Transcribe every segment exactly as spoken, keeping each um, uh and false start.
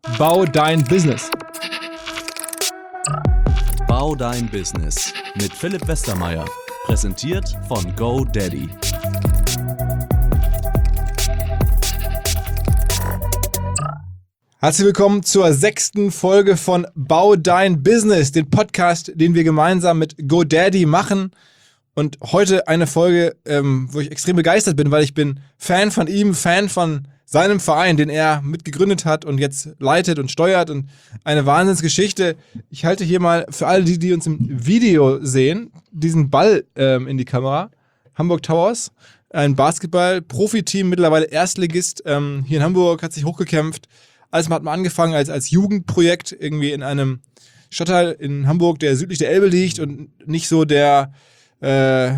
Bau dein Business. Bau dein Business mit Philipp Westermeier. Präsentiert von GoDaddy. Herzlich willkommen zur sechsten Folge von Bau dein Business, den Podcast, den wir gemeinsam mit GoDaddy machen. Und heute eine Folge, ähm, wo ich extrem begeistert bin, weil ich bin Fan von ihm, Fan von seinem Verein, den er mitgegründet hat und jetzt leitet und steuert, und eine Wahnsinnsgeschichte. Ich halte hier mal für alle, die, die uns im Video sehen, diesen Ball ähm, in die Kamera. Hamburg Towers, ein Basketball-Profiteam, mittlerweile Erstligist ähm, hier in Hamburg, hat sich hochgekämpft. Alles hat mal angefangen als, als Jugendprojekt irgendwie in einem Stadtteil in Hamburg, der südlich der Elbe liegt und nicht so der äh,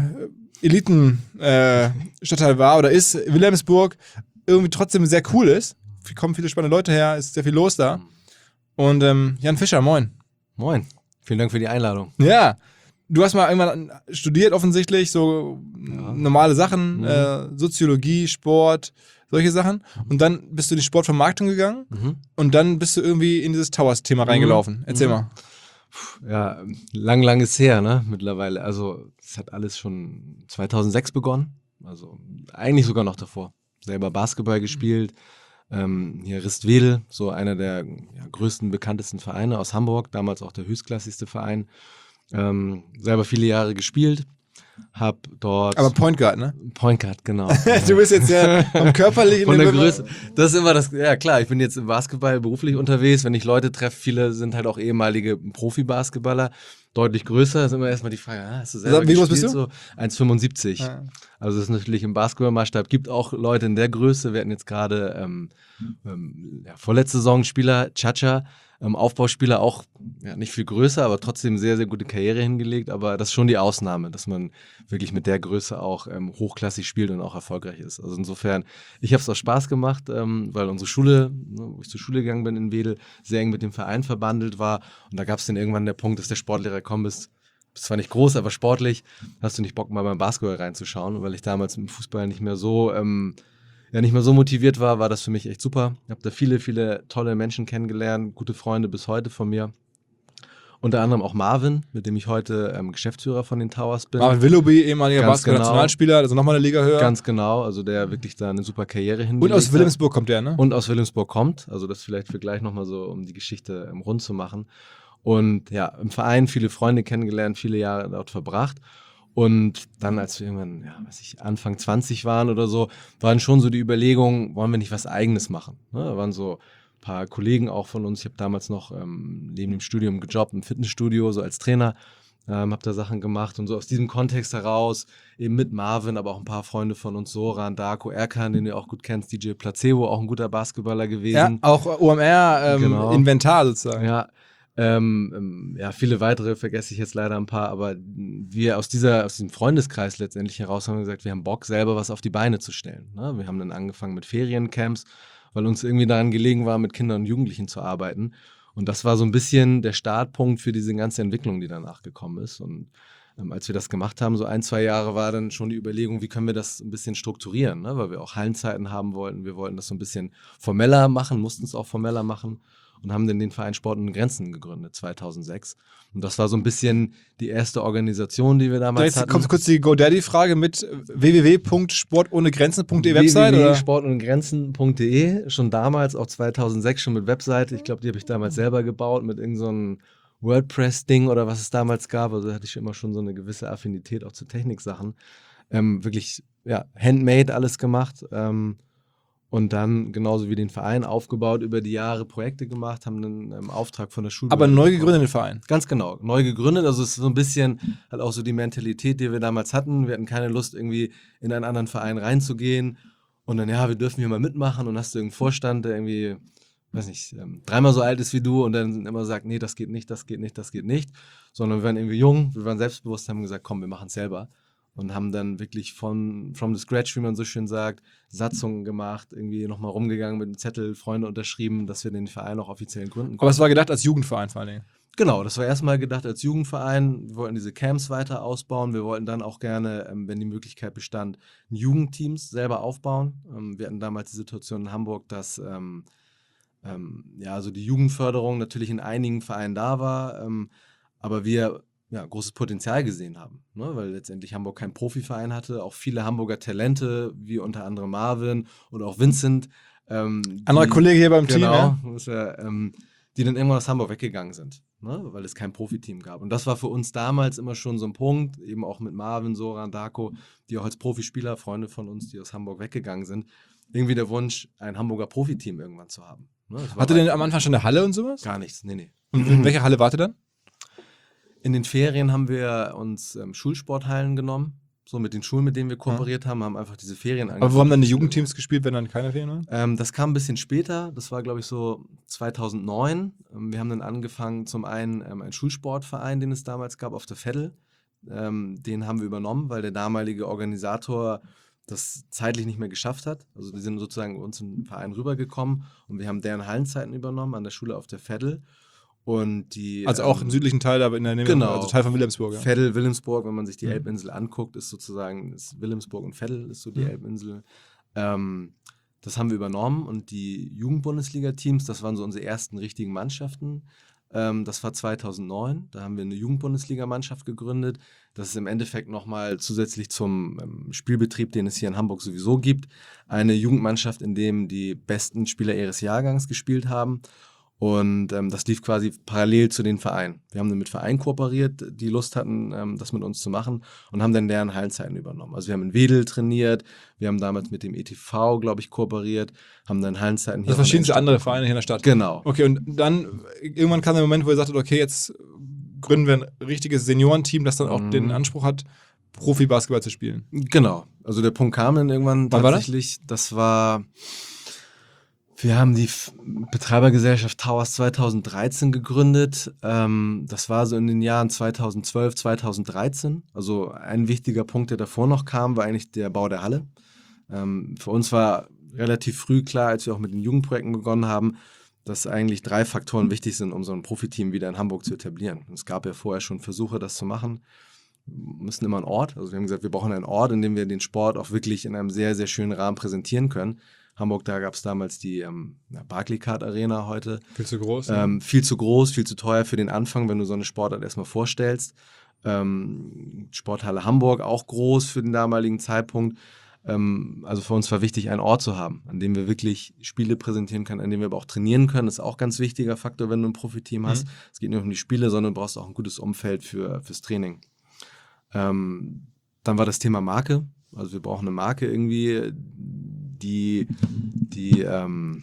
Eliten-Stadtteil äh, war oder ist. Wilhelmsburg irgendwie trotzdem sehr cool ist. Hier kommen viele spannende Leute her, ist sehr viel los da. Und ähm, Jan Fischer, moin. Moin, vielen Dank für die Einladung. Ja, du hast mal irgendwann studiert offensichtlich, so ja. normale Sachen, mhm. äh, Soziologie, Sport, solche Sachen. Und dann bist du in die Sportvermarktung gegangen mhm. und dann bist du irgendwie in dieses Towers-Thema mhm. reingelaufen. Erzähl mhm. mal. Ja, lang, lang ist her, ne, mittlerweile. Also, es hat alles schon zweitausendsechs begonnen. Also, eigentlich sogar noch davor. Selber Basketball gespielt. Ähm, hier Ristwedel, so einer der ja, größten, bekanntesten Vereine aus Hamburg. Damals auch der höchstklassigste Verein. Ähm, selber viele Jahre gespielt. Hab dort. Aber Point Guard, ne? Point Guard, genau. Du bist jetzt ja vom körperlichen. Von der Größe. Das ist immer das, ja klar, ich bin jetzt im Basketball beruflich unterwegs. Wenn ich Leute treffe, viele sind halt auch ehemalige Profi-Basketballer, deutlich größer. ist immer erstmal die Frage, ah, hast du selber also, wie groß gespielt? bist du? So eins Komma fünfundsiebzig. Ja. Also das ist natürlich im Basketballmaßstab, gibt auch Leute in der Größe. Wir hatten jetzt gerade ähm, ähm, ja, vorletzte Saison Spieler, Chacha, ähm, Aufbauspieler, auch ja, nicht viel größer, aber trotzdem sehr, sehr gute Karriere hingelegt. Aber das ist schon die Ausnahme, dass man wirklich mit der Größe auch ähm, hochklassig spielt und auch erfolgreich ist. Also insofern, ich habe es auch Spaß gemacht, ähm, weil unsere Schule, ne, wo ich zur Schule gegangen bin in Wedel, sehr eng mit dem Verein verbandelt war. Und da gab es dann irgendwann der Punkt, dass der Sportlehrer kommen ist, bist zwar nicht groß, aber sportlich, hast du nicht Bock, mal beim Basketball reinzuschauen. Weil ich damals im Fußball nicht mehr so, ähm, ja, nicht mehr so motiviert war, war das für mich echt super. Ich habe da viele, viele tolle Menschen kennengelernt, gute Freunde bis heute von mir. Unter anderem auch Marvin, mit dem ich heute ähm, Geschäftsführer von den Towers bin. Marvin Willoughby, ehemaliger Basketball-Nationalspieler, also nochmal eine Liga höher. Ganz genau, also der wirklich da eine super Karriere hingelegt Und aus Wilhelmsburg kommt der, ne? Und aus Wilhelmsburg kommt, also das vielleicht für gleich nochmal so, um die Geschichte ähm, rund zu machen. Und ja, im Verein viele Freunde kennengelernt, viele Jahre dort verbracht. Und dann, als wir irgendwann, ja, weiß ich, Anfang zwanzig waren oder so, waren schon so die Überlegungen, wollen wir nicht was Eigenes machen? Ne? Da waren so ein paar Kollegen auch von uns. Ich habe damals noch ähm, neben dem Studium gejobbt im Fitnessstudio, so als Trainer, ähm, habe da Sachen gemacht. Und so aus diesem Kontext heraus, eben mit Marvin, aber auch ein paar Freunde von uns, Soran, Darko, Erkan, den du auch gut kennst, D J Placebo, auch ein guter Basketballer gewesen. Ja, auch O M R-Inventar ähm, genau. sozusagen. Ja. Ähm, ähm, ja, viele weitere vergesse ich jetzt leider ein paar, aber wir aus dieser, aus diesem Freundeskreis letztendlich heraus haben gesagt, wir haben Bock, selber was auf die Beine zu stellen. Ne? Wir haben dann angefangen mit Feriencamps, weil uns irgendwie daran gelegen war, mit Kindern und Jugendlichen zu arbeiten. Und das war so ein bisschen der Startpunkt für diese ganze Entwicklung, die danach gekommen ist. Und ähm, als wir das gemacht haben, so ein, zwei Jahre, war dann schon die Überlegung, wie können wir das ein bisschen strukturieren, ne? Weil wir auch Hallenzeiten haben wollten. Wir wollten das so ein bisschen formeller machen, mussten es auch formeller machen. Und haben dann den Verein Sport ohne Grenzen gegründet, zweitausendsechs. Und das war so ein bisschen die erste Organisation, die wir damals Jetzt hatten. Kommt kurz die GoDaddy-Frage mit w w w punkt sport ohne grenzen punkt d e Website? w w w punkt sport ohne grenzen punkt d e, schon damals, auch zweitausendsechs schon mit Webseite. Ich glaube, die habe ich damals selber gebaut mit irgendeinem so WordPress-Ding oder was es damals gab. Also da hatte ich immer schon so eine gewisse Affinität auch zu Techniksachen. Ähm, wirklich, ja, handmade alles gemacht. Ähm, Und dann genauso wie den Verein aufgebaut, über die Jahre Projekte gemacht, haben einen ähm, Auftrag von der Schule. Aber neu gegründeten Verein. Ganz genau, neu gegründet. Also es ist so ein bisschen halt auch so die Mentalität, die wir damals hatten. Wir hatten keine Lust, irgendwie in einen anderen Verein reinzugehen. Und dann, ja, wir dürfen hier mal mitmachen. Und hast du irgendeinen Vorstand, der irgendwie, weiß nicht, ähm, dreimal so alt ist wie du und dann immer sagt, nee, das geht nicht, das geht nicht, das geht nicht. Sondern wir waren irgendwie jung, wir waren selbstbewusst, haben gesagt, komm, wir machen es selber. Und haben dann wirklich von from the scratch, wie man so schön sagt, Satzungen gemacht, irgendwie nochmal rumgegangen mit dem Zettel, Freunde unterschrieben, dass wir den Verein auch offiziell gründen konnten. Aber es war gedacht als Jugendverein vor allen Dingen. Genau, das war erstmal gedacht als Jugendverein. Wir wollten diese Camps weiter ausbauen. Wir wollten dann auch gerne, ähm, wenn die Möglichkeit bestand, Jugendteams selber aufbauen. Ähm, wir hatten damals die Situation in Hamburg, dass ähm, ähm, ja, also die Jugendförderung natürlich in einigen Vereinen da war, ähm, aber wir ja, großes Potenzial gesehen haben, ne? Weil letztendlich Hamburg keinen Profiverein hatte, auch viele Hamburger Talente, wie unter anderem Marvin oder auch Vincent. Ähm, Anderer die, Kollege hier beim genau, Team, ja? Ja, ähm, die dann irgendwann aus Hamburg weggegangen sind, ne? Weil es kein Profiteam gab. Und das war für uns damals immer schon so ein Punkt, eben auch mit Marvin, Soran, Darko, die auch als Profispieler, Freunde von uns, die aus Hamburg weggegangen sind, irgendwie der Wunsch, ein Hamburger Profiteam irgendwann zu haben. Ne? Das war Hattet ihr denn weit- am Anfang schon eine Halle und sowas? Gar nichts, nee, nee. Und in welcher Halle wart ihr dann? In den Ferien haben wir uns ähm, Schulsporthallen genommen, so mit den Schulen, mit denen wir kooperiert haben, haben einfach diese Ferien Aber wo haben dann die für Jugendteams gespielt, wenn dann keine Ferien waren? ähm, das kam ein bisschen später, das war glaube ich so zweitausendneun. Ähm, wir haben dann angefangen, zum einen ähm, einen Schulsportverein, den es damals gab, auf der Veddel. Ähm, den haben wir übernommen, weil der damalige Organisator das zeitlich nicht mehr geschafft hat. Also die sind sozusagen uns in den Verein rübergekommen und wir haben deren Hallenzeiten übernommen an der Schule auf der Veddel. Und die, Also auch im ähm, südlichen Teil, aber in der Nähe, genau. also Teil von Wilhelmsburg. Ja. Veddel, Wilhelmsburg, wenn man sich die Mhm. Elbinsel anguckt, ist sozusagen ist Wilhelmsburg und Veddel ist so die Mhm. Elbinsel. Ähm, das haben wir übernommen und die Jugendbundesliga-Teams, das waren so unsere ersten richtigen Mannschaften. Ähm, das war zweitausendneun, da haben wir eine Jugendbundesliga-Mannschaft gegründet. Das ist im Endeffekt nochmal zusätzlich zum ähm, Spielbetrieb, den es hier in Hamburg sowieso gibt, eine Jugendmannschaft, in dem die besten Spieler ihres Jahrgangs gespielt haben. Und ähm, das lief quasi parallel zu den Vereinen. Wir haben dann mit Vereinen kooperiert, die Lust hatten, ähm, das mit uns zu machen und haben dann deren Hallenzeiten übernommen. Also wir haben in Wedel trainiert, wir haben damals mit dem E T V, glaube ich, kooperiert, haben dann Hallenzeiten hier. Also auch in verschiedenste der andere Stadt Vereine hier in der Stadt. Genau. Okay, und dann irgendwann kam der Moment, wo ihr sagtet, okay, jetzt gründen wir ein richtiges Seniorenteam, das dann auch Mhm. den Anspruch hat, Profi-Basketball zu spielen. Genau. Also der Punkt kam dann irgendwann Wann war das? tatsächlich. Das war, wir haben die F- Betreibergesellschaft Towers zweitausenddreizehn gegründet. Ähm, das war so in den Jahren zweitausendzwölf, zweitausenddreizehn. Also ein wichtiger Punkt, der davor noch kam, war eigentlich der Bau der Halle. Ähm, für uns war relativ früh klar, als wir auch mit den Jugendprojekten begonnen haben, dass eigentlich drei Faktoren wichtig sind, um so ein Profiteam wieder in Hamburg zu etablieren. Es gab ja vorher schon Versuche, das zu machen. Wir müssen immer einen Ort. Also wir haben gesagt, wir brauchen einen Ort, in dem wir den Sport auch wirklich in einem sehr, sehr schönen Rahmen präsentieren können. Hamburg, da gab es damals die ähm, Barclaycard Arena heute. Viel zu groß. Ähm, viel zu groß, viel zu teuer für den Anfang, wenn du so eine Sportart erstmal vorstellst. Ähm, Sporthalle Hamburg, auch groß für den damaligen Zeitpunkt. Ähm, also für uns war wichtig, einen Ort zu haben, an dem wir wirklich Spiele präsentieren können, an dem wir aber auch trainieren können. Das ist auch ein ganz wichtiger Faktor, wenn du ein Profiteam hast. Mhm. Es geht nicht um die Spiele, sondern du brauchst auch ein gutes Umfeld für, fürs Training. Ähm, dann war das Thema Marke. Also wir brauchen eine Marke irgendwie, die, die, ähm,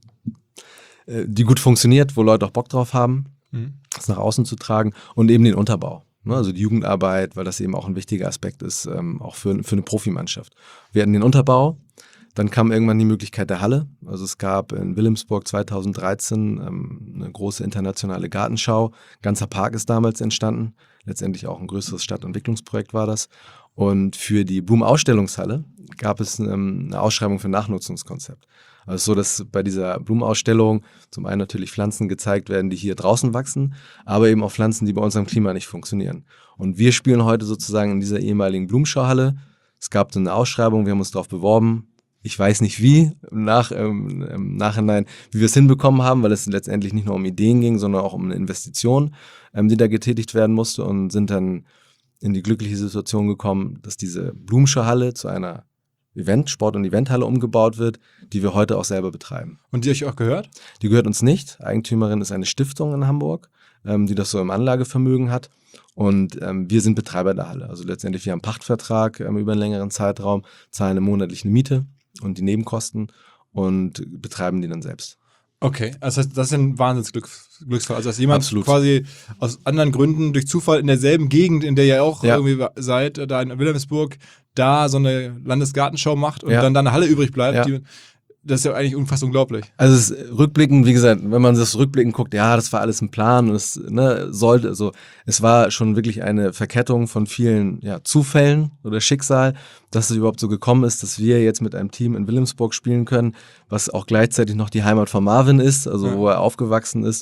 äh, die gut funktioniert, wo Leute auch Bock drauf haben, Mhm. das nach außen zu tragen und eben den Unterbau. Ne? Also die Jugendarbeit, weil das eben auch ein wichtiger Aspekt ist, ähm, auch für, für eine Profimannschaft. Wir hatten den Unterbau, dann kam irgendwann die Möglichkeit der Halle. Also es gab in Wilhelmsburg zweitausenddreizehn ähm, eine große internationale Gartenschau. Ganzer Park ist damals entstanden. Letztendlich auch ein größeres Stadtentwicklungsprojekt war das. Und für die Blumenausstellungshalle gab es ähm, eine Ausschreibung für ein Nachnutzungskonzept. Also so, dass bei dieser Blumenausstellung zum einen natürlich Pflanzen gezeigt werden, die hier draußen wachsen, aber eben auch Pflanzen, die bei unserem Klima nicht funktionieren. Und wir spielen heute sozusagen in dieser ehemaligen Blumenschauhalle. Es gab so eine Ausschreibung, wir haben uns darauf beworben. Ich weiß nicht wie, im, Nach, ähm, im Nachhinein, wie wir es hinbekommen haben, weil es letztendlich nicht nur um Ideen ging, sondern auch um eine Investition, ähm, die da getätigt werden musste, und sind dann in die glückliche Situation gekommen, dass diese Blumenschauhalle zu einer Event, Sport- und Eventhalle umgebaut wird, die wir heute auch selber betreiben. Und die euch auch gehört? Die gehört uns nicht. Eigentümerin ist eine Stiftung in Hamburg, ähm, die das so im Anlagevermögen hat. Und ähm, wir sind Betreiber der Halle. Also letztendlich, wir haben einen Pachtvertrag ähm, über einen längeren Zeitraum, zahlen eine monatliche Miete und die Nebenkosten und betreiben die dann selbst. Okay, also das heißt, das ist ein Wahnsinnsglücksfall. Also dass jemand Absolut. quasi aus anderen Gründen durch Zufall in derselben Gegend, in der ihr auch Ja. irgendwie seid, da in Wilhelmsburg, da so eine Landesgartenschau macht und Ja. dann da eine Halle übrig bleibt. Ja. Die, das ist ja eigentlich unfassbar unglaublich. Also es ist rückblickend, wie gesagt, wenn man das rückblickend guckt, ja, das war alles ein Plan und es ne, sollte, also es war schon wirklich eine Verkettung von vielen ja, Zufällen oder Schicksal, dass es überhaupt so gekommen ist, dass wir jetzt mit einem Team in Wilhelmsburg spielen können, was auch gleichzeitig noch die Heimat von Marvin ist, also Ja. wo er aufgewachsen ist.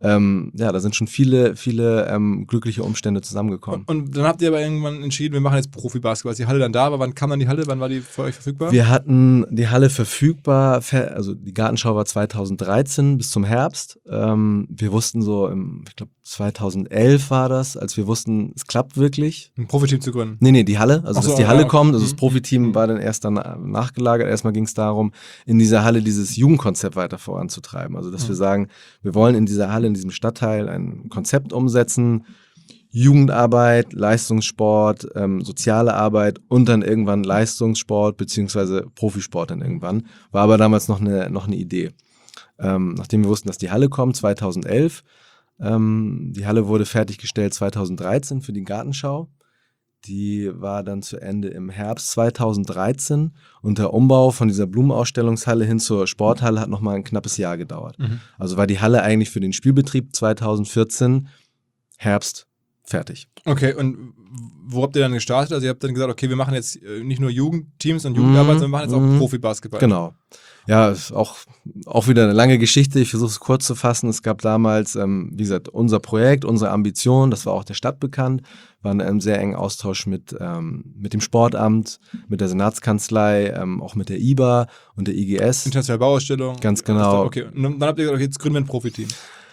ähm, ja, da sind schon viele, viele ähm, glückliche Umstände zusammengekommen. Und, und dann habt ihr aber irgendwann entschieden, wir machen jetzt Profi-Basketball. Als die Halle dann da war, wann kam dann die Halle? Wann war die für euch verfügbar? Wir hatten die Halle verfügbar, also die Gartenschau war zweitausenddreizehn bis zum Herbst. Ähm, wir wussten so, im, ich glaube zweitausendelf war das, als wir wussten, es klappt wirklich. Ein Profiteam zu gründen? Nee, nee, die Halle, also Ach so, dass die Halle ja, kommt, also das mhm. Profiteam war dann erst dann nachgelagert. Erstmal ging es darum, in dieser Halle dieses Jugendkonzept weiter voranzutreiben. Also dass Mhm. wir sagen, wir wollen in dieser Halle, in diesem Stadtteil ein Konzept umsetzen, Jugendarbeit, Leistungssport, ähm, soziale Arbeit und dann irgendwann Leistungssport beziehungsweise Profisport dann irgendwann. War aber damals noch eine, noch eine Idee. Ähm, nachdem wir wussten, dass die Halle kommt, zweitausendelf, ähm, die Halle wurde fertiggestellt zweitausenddreizehn für die Gartenschau. Die war dann zu Ende im Herbst zweitausenddreizehn und der Umbau von dieser Blumenausstellungshalle hin zur Sporthalle hat nochmal ein knappes Jahr gedauert. Mhm. Also war die Halle eigentlich für den Spielbetrieb zweitausendvierzehn Herbst fertig. Okay, und wo habt ihr dann gestartet? Also ihr habt dann gesagt, okay, wir machen jetzt nicht nur Jugendteams und Jugendarbeit, Mhm. sondern wir machen jetzt auch Mhm. Profi-Basketball. Genau. Ja, ist auch, auch wieder eine lange Geschichte. Ich versuche es kurz zu fassen. Es gab damals, ähm, wie gesagt, unser Projekt, unsere Ambition, das war auch der Stadt bekannt, war in einem sehr engen Austausch mit, ähm, mit dem Sportamt, mit der Senatskanzlei, ähm, auch mit der I B A und der I G S. Internationale Bauausstellung. Ganz genau. Okay, und dann habt ihr gesagt, okay, jetzt gründen wir ein Profiteam.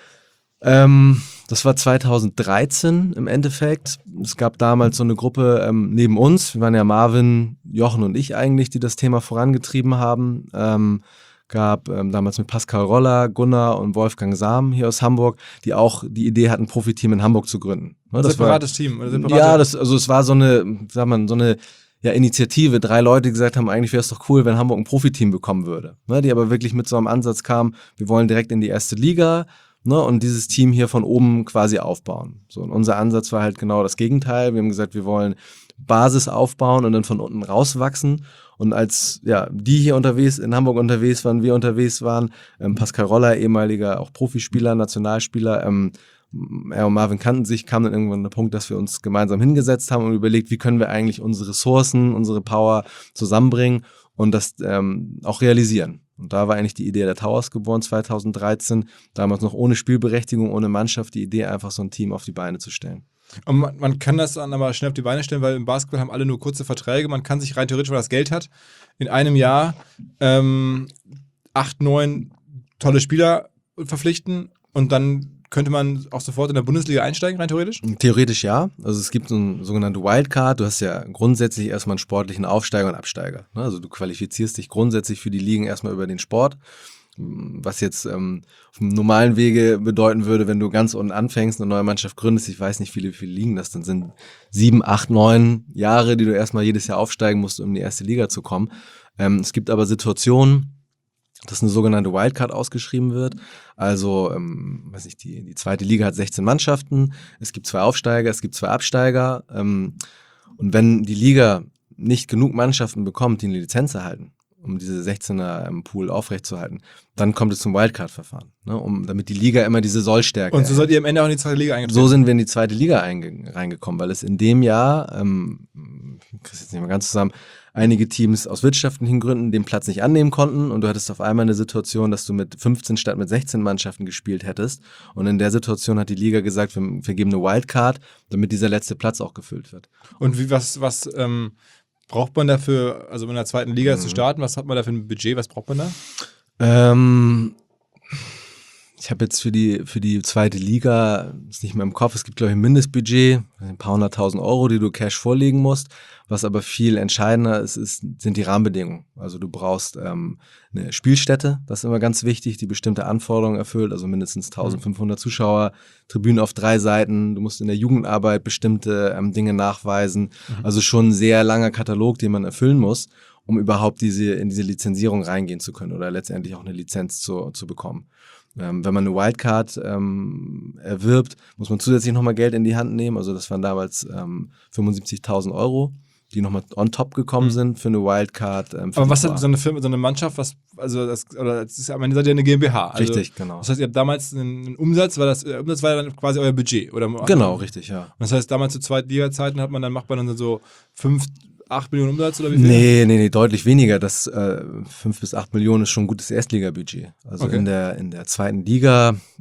Ähm, das war zweitausenddreizehn im Endeffekt. Es gab damals so eine Gruppe ähm, neben uns. Wir waren ja Marvin, Jochen und ich eigentlich, die das Thema vorangetrieben haben. Ähm, gab ähm, damals mit Pascal Roller, Gunnar und Wolfgang Sam hier aus Hamburg, die auch die Idee hatten, ein Profiteam in Hamburg zu gründen. Ne, das separates war, Team? Oder separate ja, das, also es war so eine, sag mal, so eine ja, Initiative. Drei Leute, die gesagt haben, eigentlich wäre es doch cool, wenn Hamburg ein Profiteam bekommen würde. Ne, die aber wirklich mit so einem Ansatz kamen, wir wollen direkt in die erste Liga. Ne, und dieses Team hier von oben quasi aufbauen. So, und unser Ansatz war halt genau das Gegenteil. Wir haben gesagt, wir wollen Basis aufbauen und dann von unten rauswachsen. Und als ja die hier unterwegs, in Hamburg unterwegs waren, wir unterwegs waren, ähm, Pascal Roller, ehemaliger auch Profispieler, Nationalspieler, ähm, er und Marvin kannten sich, kam dann irgendwann der Punkt, dass wir uns gemeinsam hingesetzt haben und überlegt, wie können wir eigentlich unsere Ressourcen, unsere Power zusammenbringen und das ähm, auch realisieren. Und da war eigentlich die Idee der Towers geboren, zweitausenddreizehn, damals noch ohne Spielberechtigung, ohne Mannschaft, die Idee, einfach so ein Team auf die Beine zu stellen. Und man, man kann das dann aber schnell auf die Beine stellen, weil im Basketball haben alle nur kurze Verträge. Man kann sich rein theoretisch, wenn man das Geld hat, in einem Jahr ähm, acht, neun tolle Spieler verpflichten und dann könnte man auch sofort in der Bundesliga einsteigen, rein theoretisch? Theoretisch ja. Also es gibt so eine sogenannte Wildcard. Du hast ja grundsätzlich erstmal einen sportlichen Aufsteiger und Absteiger. Also du qualifizierst dich grundsätzlich für die Ligen erstmal über den Sport. Was jetzt ähm, auf dem normalen Wege bedeuten würde, wenn du ganz unten anfängst, eine neue Mannschaft gründest, ich weiß nicht, wie viele, viele Ligen das dann sind, sieben, acht, neun Jahre, die du erstmal jedes Jahr aufsteigen musst, um in die erste Liga zu kommen. Ähm, es gibt aber Situationen, dass eine sogenannte Wildcard ausgeschrieben wird. Also, ähm, weiß nicht, die, die zweite Liga hat sechzehn Mannschaften, es gibt zwei Aufsteiger, es gibt zwei Absteiger. Ähm, und wenn die Liga nicht genug Mannschaften bekommt, die eine Lizenz erhalten, um diese sechzehner im Pool aufrechtzuerhalten, dann kommt es zum Wildcard-Verfahren, ne, um, damit die Liga immer diese Sollstärke Und so erhält. seid ihr am Ende auch in die zweite Liga eingetreten? So sind wir in die zweite Liga einge- reingekommen, weil es in dem Jahr, ähm, ich krieg's jetzt nicht mehr ganz zusammen, einige Teams aus wirtschaftlichen Gründen den Platz nicht annehmen konnten und du hattest auf einmal eine Situation, dass du mit fünfzehn statt mit sechzehn Mannschaften gespielt hättest und in der Situation hat die Liga gesagt, wir, wir geben eine Wildcard, damit dieser letzte Platz auch gefüllt wird. Und wie, was, was ähm, braucht man dafür, also in der zweiten Liga Mhm. zu starten, was hat man da für ein Budget, was braucht man da? Ähm, ich habe jetzt für die, für die zweite Liga, ist nicht mehr im Kopf, es gibt glaube ich ein Mindestbudget, ein paar hunderttausend Euro, die du Cash vorlegen musst. Was aber viel entscheidender ist, ist sind die Rahmenbedingungen. Also du brauchst ähm, eine Spielstätte, das ist immer ganz wichtig, die bestimmte Anforderungen erfüllt, also mindestens eintausendfünfhundert Zuschauer, Tribünen auf drei Seiten, du musst in der Jugendarbeit bestimmte ähm, Dinge nachweisen. Mhm. Also schon ein sehr langer Katalog, den man erfüllen muss, um überhaupt diese in diese Lizenzierung reingehen zu können oder letztendlich auch eine Lizenz zu, zu bekommen. Ähm, wenn man eine Wildcard ähm, erwirbt, muss man zusätzlich nochmal Geld in die Hand nehmen. Also das waren damals ähm, fünfundsiebzigtausend Euro, die nochmal on top gekommen Mhm. sind für eine Wildcard. Ähm, für Aber die was Tor. hat so eine Firma, so eine Mannschaft, was, also das, oder das ist, am Ende seid ihr eine GmbH. Also, Richtig, genau. Das heißt, ihr habt damals einen, einen Umsatz, war das, der Umsatz war dann quasi euer Budget, oder? Genau, richtig, ja. Und das heißt, damals zu Zweitliga-Zeiten hat man dann, macht man dann so fünf, acht Millionen Umsatz oder wie viel? Nee, nee, nee, deutlich weniger. Das äh, fünf bis acht Millionen ist schon ein gutes Erstligabudget. Also Okay. in der in der zweiten Liga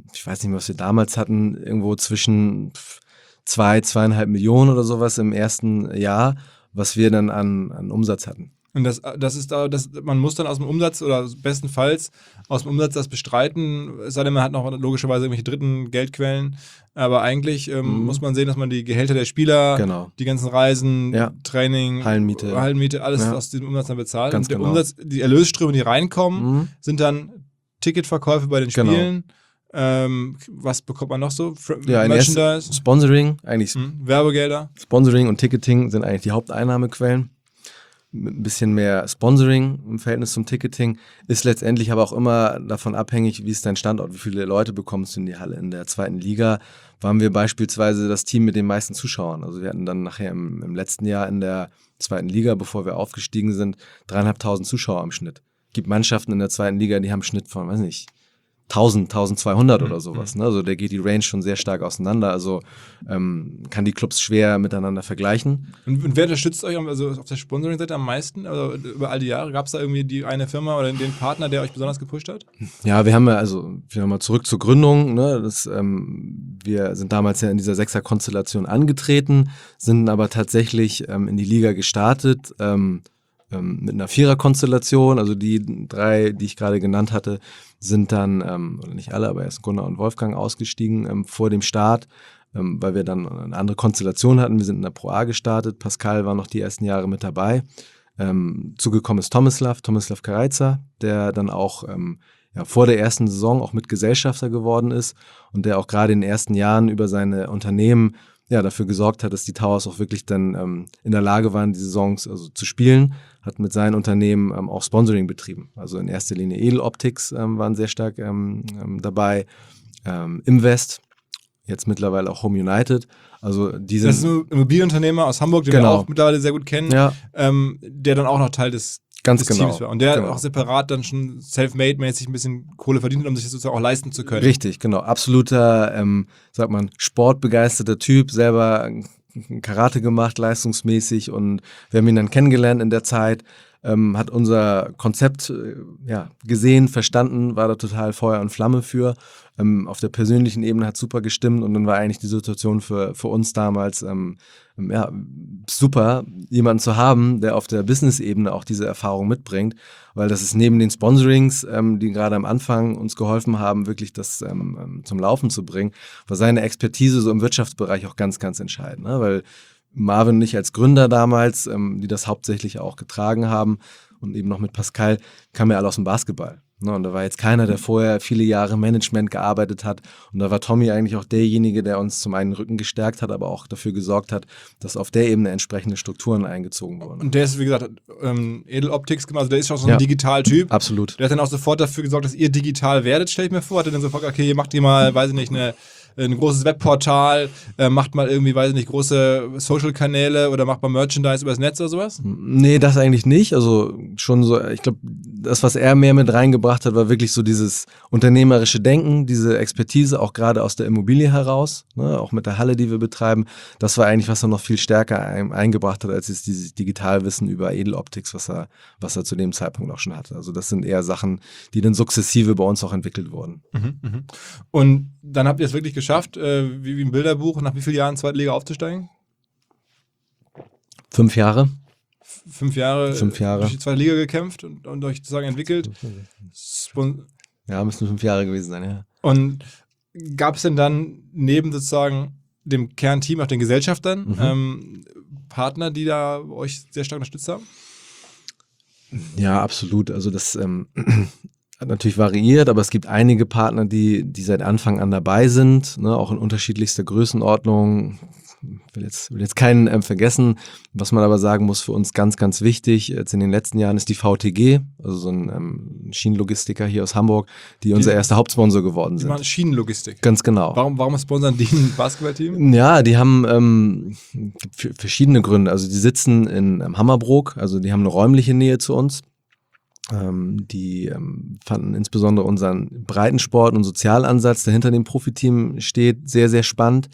ich weiß nicht mehr, was wir damals hatten, irgendwo zwischen zwei, zweieinhalb Millionen oder sowas im ersten Jahr, was wir dann an, an Umsatz hatten. Und das, das ist da, das, man muss dann aus dem Umsatz oder bestenfalls aus dem Umsatz das bestreiten, es sei denn, man hat noch logischerweise irgendwelche dritten Geldquellen. Aber eigentlich ähm, Mhm. muss man sehen, dass man die Gehälter der Spieler, Genau. die ganzen Reisen, Ja. Training, Hallenmiete. Hallenmiete, alles Ja. aus diesem Umsatz dann bezahlt. Ganz Und der genau. Umsatz, die Erlösströme, die reinkommen, Mhm. sind dann Ticketverkäufe bei den Genau. Spielen. Ähm, was bekommt man noch so? Fr- Ja, in erster- Merchandise, Sponsoring, eigentlich hm, Werbegelder. Sponsoring und Ticketing sind eigentlich die Haupteinnahmequellen. Mit ein bisschen mehr Sponsoring im Verhältnis zum Ticketing ist letztendlich aber auch immer davon abhängig, wie ist dein Standort, wie viele Leute bekommst du in die Halle. In der zweiten Liga waren wir beispielsweise das Team mit den meisten Zuschauern. Also wir hatten dann nachher im, im letzten Jahr in der zweiten Liga, bevor wir aufgestiegen sind, dreieinhalbtausend Zuschauer im Schnitt. Gibt Mannschaften in der zweiten Liga, die haben einen Schnitt von, weiß nicht, tausend, tausendzweihundert oder sowas. Ne? Also da geht die Range schon sehr stark auseinander. Also ähm, kann die Clubs schwer miteinander vergleichen. Und, und wer unterstützt euch am- also auf der Sponsoring-Seite am meisten? Also über all die Jahre? Gab es da irgendwie die eine Firma oder den Partner, der euch besonders gepusht hat? Ja, wir haben ja, also wir haben mal zurück zur Gründung. Ne? Das, ähm, wir sind damals ja in dieser Sechser-Konstellation angetreten, sind aber tatsächlich ähm, in die Liga gestartet. Ähm, ähm, mit einer Vierer-Konstellation, also die drei, die ich gerade genannt hatte, sind dann, ähm, oder nicht alle, aber erst Gunnar und Wolfgang ausgestiegen ähm, vor dem Start, ähm, weil wir dann eine andere Konstellation hatten. Wir sind in der Pro A gestartet, Pascal war noch die ersten Jahre mit dabei. Ähm, zugekommen ist Tomislav, Tomislav Karajca, der dann auch ähm, ja, vor der ersten Saison auch Mitgesellschafter geworden ist und der auch gerade in den ersten Jahren über seine Unternehmen ja, dafür gesorgt hat, dass die Towers auch wirklich dann ähm, in der Lage waren, die Saisons also zu spielen, hat mit seinen Unternehmen ähm, auch Sponsoring betrieben. Also in erster Linie Edel Optics ähm, waren sehr stark ähm, ähm, dabei, ähm, Invest, jetzt mittlerweile auch Home United. Also die sind, Das ist ein Immobilienunternehmer aus Hamburg, den wir Genau. auch mittlerweile sehr gut kennen, ja, ähm, der dann auch noch Teil des, ganz des genau. Teams war. Und der genau. auch separat dann schon self-made-mäßig ein bisschen Kohle verdient hat, um sich das sozusagen auch leisten zu können. Richtig, genau. Absoluter, ähm, sagt man, sportbegeisterter Typ, selber Karate gemacht, leistungsmäßig, und wir haben ihn dann kennengelernt in der Zeit, ähm, hat unser Konzept äh, ja, gesehen, verstanden, war da total Feuer und Flamme für. Ähm, auf der persönlichen Ebene hat super gestimmt, und dann war eigentlich die Situation für, für uns damals ähm, ja, super, jemanden zu haben, der auf der Business-Ebene auch diese Erfahrung mitbringt, weil das ist neben den Sponsorings, ähm, die gerade am Anfang uns geholfen haben, wirklich das ähm, zum Laufen zu bringen, war seine Expertise so im Wirtschaftsbereich auch ganz, ganz entscheidend, ne? Weil Marvin und ich als Gründer damals, ähm, die das hauptsächlich auch getragen haben, und eben noch mit Pascal, kamen ja alle aus dem Basketball. Ne? Und da war jetzt keiner, der vorher viele Jahre im Management gearbeitet hat. Und da war Tommy eigentlich auch derjenige, der uns zum einen den Rücken gestärkt hat, aber auch dafür gesorgt hat, dass auf der Ebene entsprechende Strukturen eingezogen wurden. Und der ist, wie gesagt, ähm, Edel Optics gemacht, also der ist schon so ein Ja. Digital-Typ. Absolut. Der hat dann auch sofort dafür gesorgt, dass ihr digital werdet, stelle ich mir vor. Hat er dann sofort, okay, ihr macht ihr mal, weiß ich nicht, eine, ein großes Webportal, äh, macht mal irgendwie, weiß ich nicht, große Social-Kanäle oder macht mal Merchandise übers Netz oder sowas? Nee, das eigentlich nicht. Also schon so, ich glaube, das, was er mehr mit reingebracht hat, war wirklich so dieses unternehmerische Denken, diese Expertise, auch gerade aus der Immobilie heraus, ne, auch mit der Halle, die wir betreiben. Das war eigentlich, was er noch viel stärker ein, eingebracht hat, als jetzt dieses Digitalwissen über Edeloptics, was er, was er zu dem Zeitpunkt auch schon hatte. Also das sind eher Sachen, die dann sukzessive bei uns auch entwickelt wurden. Mhm, mhm. Und dann habt ihr es wirklich geschafft, äh, wie, wie im Bilderbuch, nach wie vielen Jahren zweite Liga aufzusteigen? Fünf Jahre. F- Fünf Jahre, Fünf Jahre. durch die zweite Liga gekämpft und, und euch sozusagen entwickelt. Spon- Ja, müssen fünf Jahre gewesen sein, ja. Und gab es denn dann neben sozusagen dem Kernteam, auch den Gesellschaftern, Mhm. ähm, Partner, die da euch sehr stark unterstützt haben? Ja, absolut. Also das ähm, hat natürlich variiert, aber es gibt einige Partner, die, die seit Anfang an dabei sind, ne, auch in unterschiedlichster Größenordnung. Ich will jetzt, will jetzt keinen ähm, vergessen. Was man aber sagen muss, für uns ganz, ganz wichtig, jetzt in den letzten Jahren ist die V T G, also so ein ähm, Schienenlogistiker hier aus Hamburg, die unser erster Hauptsponsor geworden Die sind. machen Schienenlogistik. Ganz genau. Warum, warum sponsern die ein Basketballteam? Ja, die haben ähm, gibt f- verschiedene Gründe. Also die sitzen in ähm, Hammerbrook, also die haben eine räumliche Nähe zu uns. Ähm, die ähm, fanden insbesondere unseren Breitensport- und Sozialansatz, der hinter dem Profiteam steht, sehr, sehr spannend.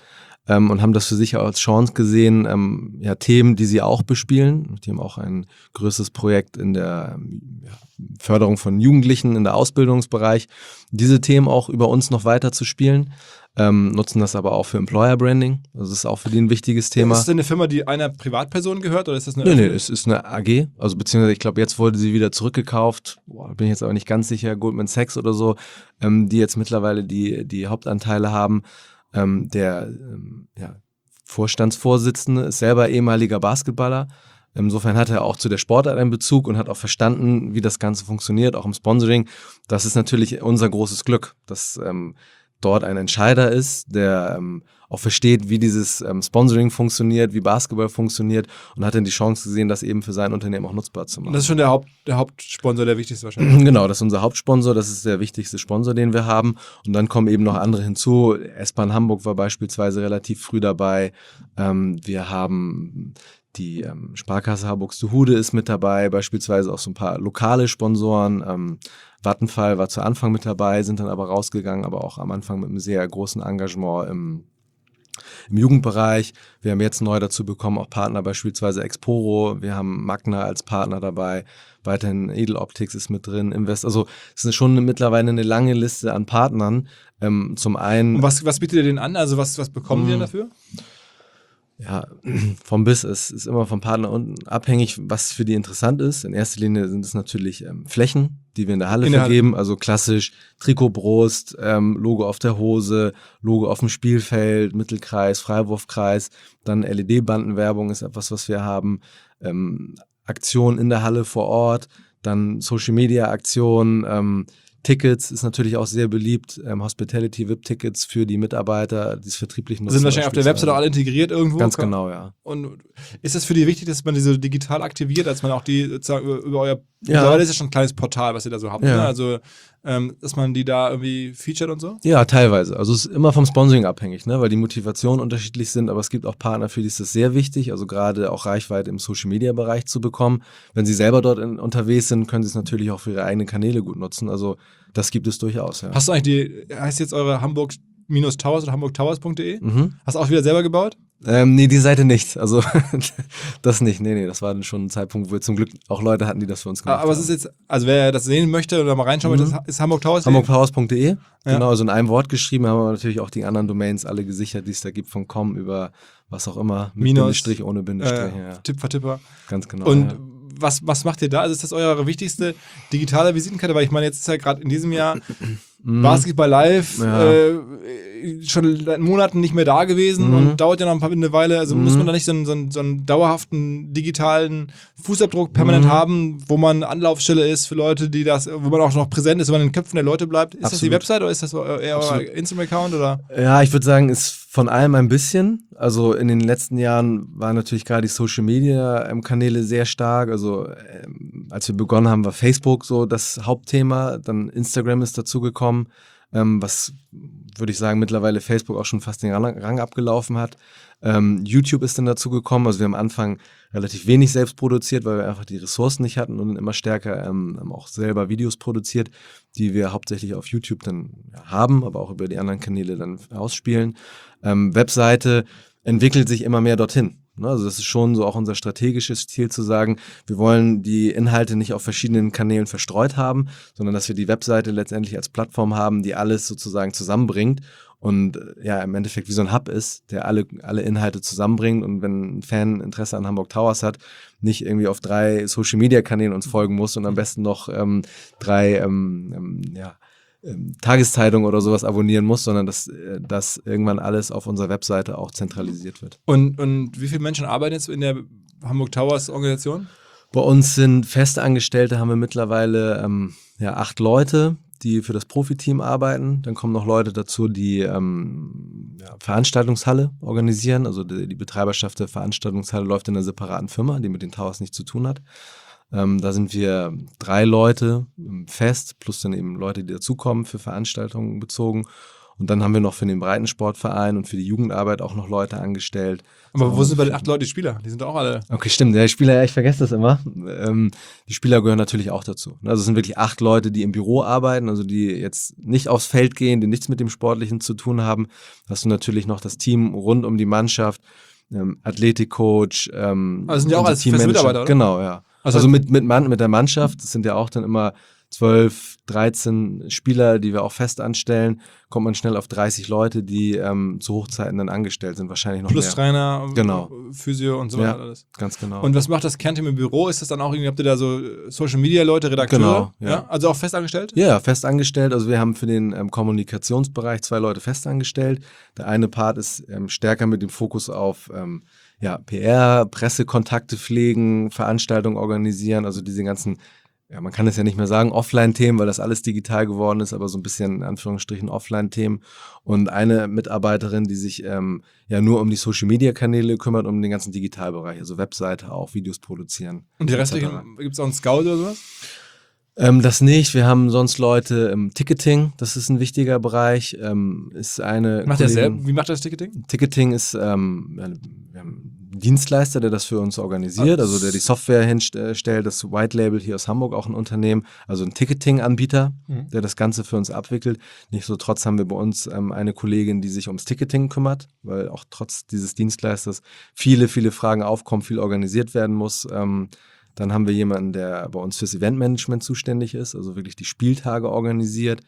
ähm, und haben das für sich auch als Chance gesehen, ähm, ja, Themen, die sie auch bespielen. Die haben auch ein größeres Projekt in der ja, Förderung von Jugendlichen in der Ausbildungsbereich, diese Themen auch über uns noch weiter zu spielen. Ähm, nutzen das aber auch für Employer Branding. Das ist auch für die ein wichtiges Thema. Ist das denn eine Firma, die einer Privatperson gehört oder ist das eine Nee, nee, öffentliche? es ist eine A G. Also beziehungsweise ich glaube, jetzt wurde sie wieder zurückgekauft. Boah, bin ich jetzt aber nicht ganz sicher. Goldman Sachs oder so, ähm, die jetzt mittlerweile die, die Hauptanteile haben. Ähm, der ähm, ja, Vorstandsvorsitzende ist selber ehemaliger Basketballer. Insofern hat er auch zu der Sportart einen Bezug und hat auch verstanden, wie das Ganze funktioniert, auch im Sponsoring. Das ist natürlich unser großes Glück, dass ähm, dort ein Entscheider ist, der ähm, auch versteht, wie dieses ähm, Sponsoring funktioniert, wie Basketball funktioniert und hat dann die Chance gesehen, das eben für sein Unternehmen auch nutzbar zu machen. Und das ist schon der, Haupt, der Hauptsponsor, der wichtigste wahrscheinlich. Genau, das ist unser Hauptsponsor, das ist der wichtigste Sponsor, den wir haben. Und dann kommen eben noch andere hinzu. S-Bahn Hamburg war beispielsweise relativ früh dabei. Ähm, wir haben die ähm, Sparkasse Harburg-Stuhude ist mit dabei, beispielsweise auch so ein paar lokale Sponsoren. Ähm, Vattenfall war zu Anfang mit dabei, sind dann aber rausgegangen, aber auch am Anfang mit einem sehr großen Engagement im, im Jugendbereich. Wir haben jetzt neu dazu bekommen, auch Partner, beispielsweise Exporo. Wir haben Magna als Partner dabei. Weiterhin Edeloptics ist mit drin, Invest. Also es ist schon mittlerweile eine lange Liste an Partnern. Ähm, zum einen. Und was, was bietet ihr denen an? Also was, was bekommen die denn dafür? Ja, vom Biss ist, ist immer vom Partner unten abhängig, was für die interessant ist. In erster Linie sind es natürlich ähm, Flächen, die wir in der Halle In der vergeben. Also klassisch Trikotbrust, ähm, Logo auf der Hose, Logo auf dem Spielfeld, Mittelkreis, Freiwurfkreis. Dann L E D-Bandenwerbung ist etwas, was wir haben. Ähm, Aktionen in der Halle vor Ort. Dann Social-Media-Aktionen, ähm, Tickets ist natürlich auch sehr beliebt, ähm, Hospitality-V I P-Tickets für die Mitarbeiter, die es vertrieblich nutzen. Sind wahrscheinlich auf der Website auch alle integriert irgendwo? Ganz genau, ja. Und ist es für die wichtig, dass man die so digital aktiviert, dass man auch die sozusagen über, über euer, Ja. mittlerweile ist ja schon ein kleines Portal, was ihr da so habt, Ja. ne? Also, ähm, dass man die da irgendwie featured und so? Ja, teilweise. Also es ist immer vom Sponsoring abhängig, ne? Weil die Motivationen unterschiedlich sind, aber es gibt auch Partner, für die ist das sehr wichtig, also gerade auch Reichweite im Social-Media-Bereich zu bekommen. Wenn sie selber dort in, unterwegs sind, können sie es natürlich auch für ihre eigenen Kanäle gut nutzen. Also das gibt es durchaus, ja. Hast du eigentlich die, heißt jetzt eure Hamburg-Towers oder hamburgtowers punkt de? Mhm. Hast du auch wieder selber gebaut? Ähm, nee, die Seite nicht. Also das nicht. Nee, nee, das war dann schon ein Zeitpunkt, wo wir zum Glück auch Leute hatten, die das für uns gemacht Aber es haben. ist jetzt, also wer das sehen möchte oder mal reinschauen Mhm. möchte, ist Hamburg Towers. hamburgtowers punkt de, Ja. genau, also in einem Wort geschrieben, haben wir natürlich auch die anderen Domains alle gesichert, die es da gibt, von com über was auch immer, mit Minus, Bindestrich, ohne Bindestrich, Äh, ja, Tipp, Vertipper. ganz genau. Und ja. was, was macht ihr da? Also ist das eure wichtigste digitale Visitenkarte? Weil ich meine, jetzt ist ja gerade in diesem Jahr Basketball Live Ja. äh, schon seit Monaten nicht mehr da gewesen Mhm. und dauert ja noch ein paar, eine Weile. Also Mhm. muss man da nicht so einen, so, einen, so einen dauerhaften digitalen Fußabdruck permanent Mhm. haben, wo man Anlaufstelle ist für Leute, die das, wo man auch noch präsent ist, wo man in den Köpfen der Leute bleibt. Ist das die Absolut. Website oder ist das eher euer Absolut. Instagram-Account? Oder? Ja, ich würde sagen, ist von allem ein bisschen. Also in den letzten Jahren waren natürlich gerade die Social-Media-Kanäle sehr stark. Also ähm, als wir begonnen haben, war Facebook so das Hauptthema. Dann Instagram ist dazugekommen, ähm, was, würde ich sagen, mittlerweile Facebook auch schon fast den Rang, Rang abgelaufen hat. Ähm, YouTube ist dann dazugekommen. Also wir haben am Anfang relativ wenig selbst produziert, weil wir einfach die Ressourcen nicht hatten und immer stärker ähm, haben auch selber Videos produziert, die wir hauptsächlich auf YouTube dann ja, haben, aber auch über die anderen Kanäle dann ausspielen. Ähm, Webseite entwickelt sich immer mehr dorthin. Ne? Also das ist schon so auch unser strategisches Ziel zu sagen, wir wollen die Inhalte nicht auf verschiedenen Kanälen verstreut haben, sondern dass wir die Webseite letztendlich als Plattform haben, die alles sozusagen zusammenbringt und ja im Endeffekt wie so ein Hub ist, der alle, alle Inhalte zusammenbringt und wenn ein Fan Interesse an Hamburg Towers hat, nicht irgendwie auf drei Social-Media-Kanälen uns folgen muss und am besten noch ähm, drei ähm, ähm, ja, ähm, Tageszeitungen oder sowas abonnieren muss, sondern dass, äh, dass irgendwann alles auf unserer Webseite auch zentralisiert wird. Und, und wie viele Menschen arbeiten jetzt in der Hamburg Towers Organisation? Bei uns sind feste Angestellte, haben wir mittlerweile ähm, ja, acht Leute, die für das Profiteam arbeiten. Dann kommen noch Leute dazu, die ähm, ja, Veranstaltungshalle organisieren. Also die, die Betreiberschaft der Veranstaltungshalle läuft in einer separaten Firma, die mit den Towers nichts zu tun hat. Ähm, da sind wir drei Leute ähm, fest, plus dann eben Leute, die dazukommen für Veranstaltungen bezogen. Und dann haben wir noch für den Breitensportverein und für die Jugendarbeit auch noch Leute angestellt. Aber so, wo sind bei den acht Leute die Spieler? Die sind doch auch alle. Okay, stimmt. Der Spieler, ja, ich vergesse das immer. Ähm, die Spieler gehören natürlich auch dazu. Also es sind wirklich acht Leute, die im Büro arbeiten, also die jetzt nicht aufs Feld gehen, die nichts mit dem Sportlichen zu tun haben. Hast du natürlich noch das Team rund um die Mannschaft, ähm, Athletikcoach, ähm, also sind ja auch als feste Teammanager. Mitarbeiter, oder? Genau, ja. Also, Also mit, mit, Mann, mit der Mannschaft, das sind ja auch dann immer zwölf, dreizehn Spieler, die wir auch fest anstellen, kommt man schnell auf dreißig Leute, die ähm, zu Hochzeiten dann angestellt sind, wahrscheinlich noch plus mehr. Trainer, Genau. Physio und so Ja, weiter alles. Ganz genau. Und was macht das Kernteam im Büro? Ist das dann auch irgendwie, habt ihr da so Social Media Leute, Redakteure? Genau, ja. Also auch fest angestellt? Ja, fest angestellt. Also wir haben für den ähm, Kommunikationsbereich zwei Leute fest angestellt. Der eine Part ist ähm, stärker mit dem Fokus auf ähm, ja, P R, Pressekontakte pflegen, Veranstaltungen organisieren, also diese ganzen, ja, man kann es ja nicht mehr sagen, Offline-Themen, weil das alles digital geworden ist, aber so ein bisschen in Anführungsstrichen Offline-Themen. Und eine Mitarbeiterin, die sich ähm, ja nur um die Social-Media-Kanäle kümmert, um den ganzen Digitalbereich, also Webseite auch, Videos produzieren. Und die restlichen, gibt es auch einen Scout oder sowas? Ähm, das nicht. Wir haben sonst Leute im Ticketing, das ist ein wichtiger Bereich. Ähm, ist eine Macht er Kollegin- selbst? Wie macht er das Ticketing? Ticketing ist ähm, wir haben einen Dienstleister, der das für uns organisiert, also der die Software hinstellt, das White Label hier aus Hamburg, auch ein Unternehmen, also ein Ticketing-Anbieter, Mhm. der das Ganze für uns abwickelt. Nichtsdestotrotz haben wir bei uns ähm, eine Kollegin, die sich ums Ticketing kümmert, weil auch trotz dieses Dienstleisters viele, viele Fragen aufkommen, viel organisiert werden muss. Ähm, Dann haben wir jemanden, der bei uns fürs Eventmanagement zuständig ist, also wirklich die Spieltage organisiert.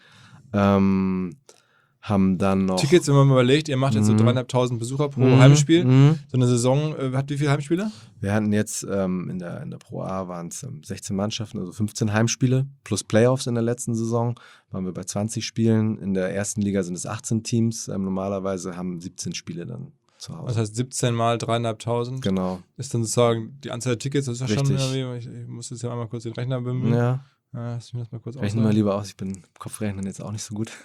Ähm, haben dann noch Tickets, wenn man mal überlegt, ihr macht jetzt so Mhm. dreieinhalbtausend Besucher pro Mhm, Heimspiel. mhm. So eine Saison äh, hat wie viele Heimspiele? Wir hatten jetzt ähm, in, der, in der Pro A waren es ähm, sechzehn Mannschaften, also fünfzehn Heimspiele plus Playoffs in der letzten Saison. Waren wir bei zwanzig Spielen. In der ersten Liga sind es achtzehn Teams. Ähm, normalerweise haben siebzehn Spiele dann zu Hause. Das heißt siebzehn mal dreieinhalbtausend Genau. ist dann sozusagen die Anzahl der Tickets. Das ist ja schon Richtig. irgendwie, ich, ich muss jetzt ja einmal kurz den Rechner bemühen. Ja, Ja, lass mich das mal kurz rechnen wir lieber aus. Ich bin Kopfrechnen jetzt auch nicht so gut.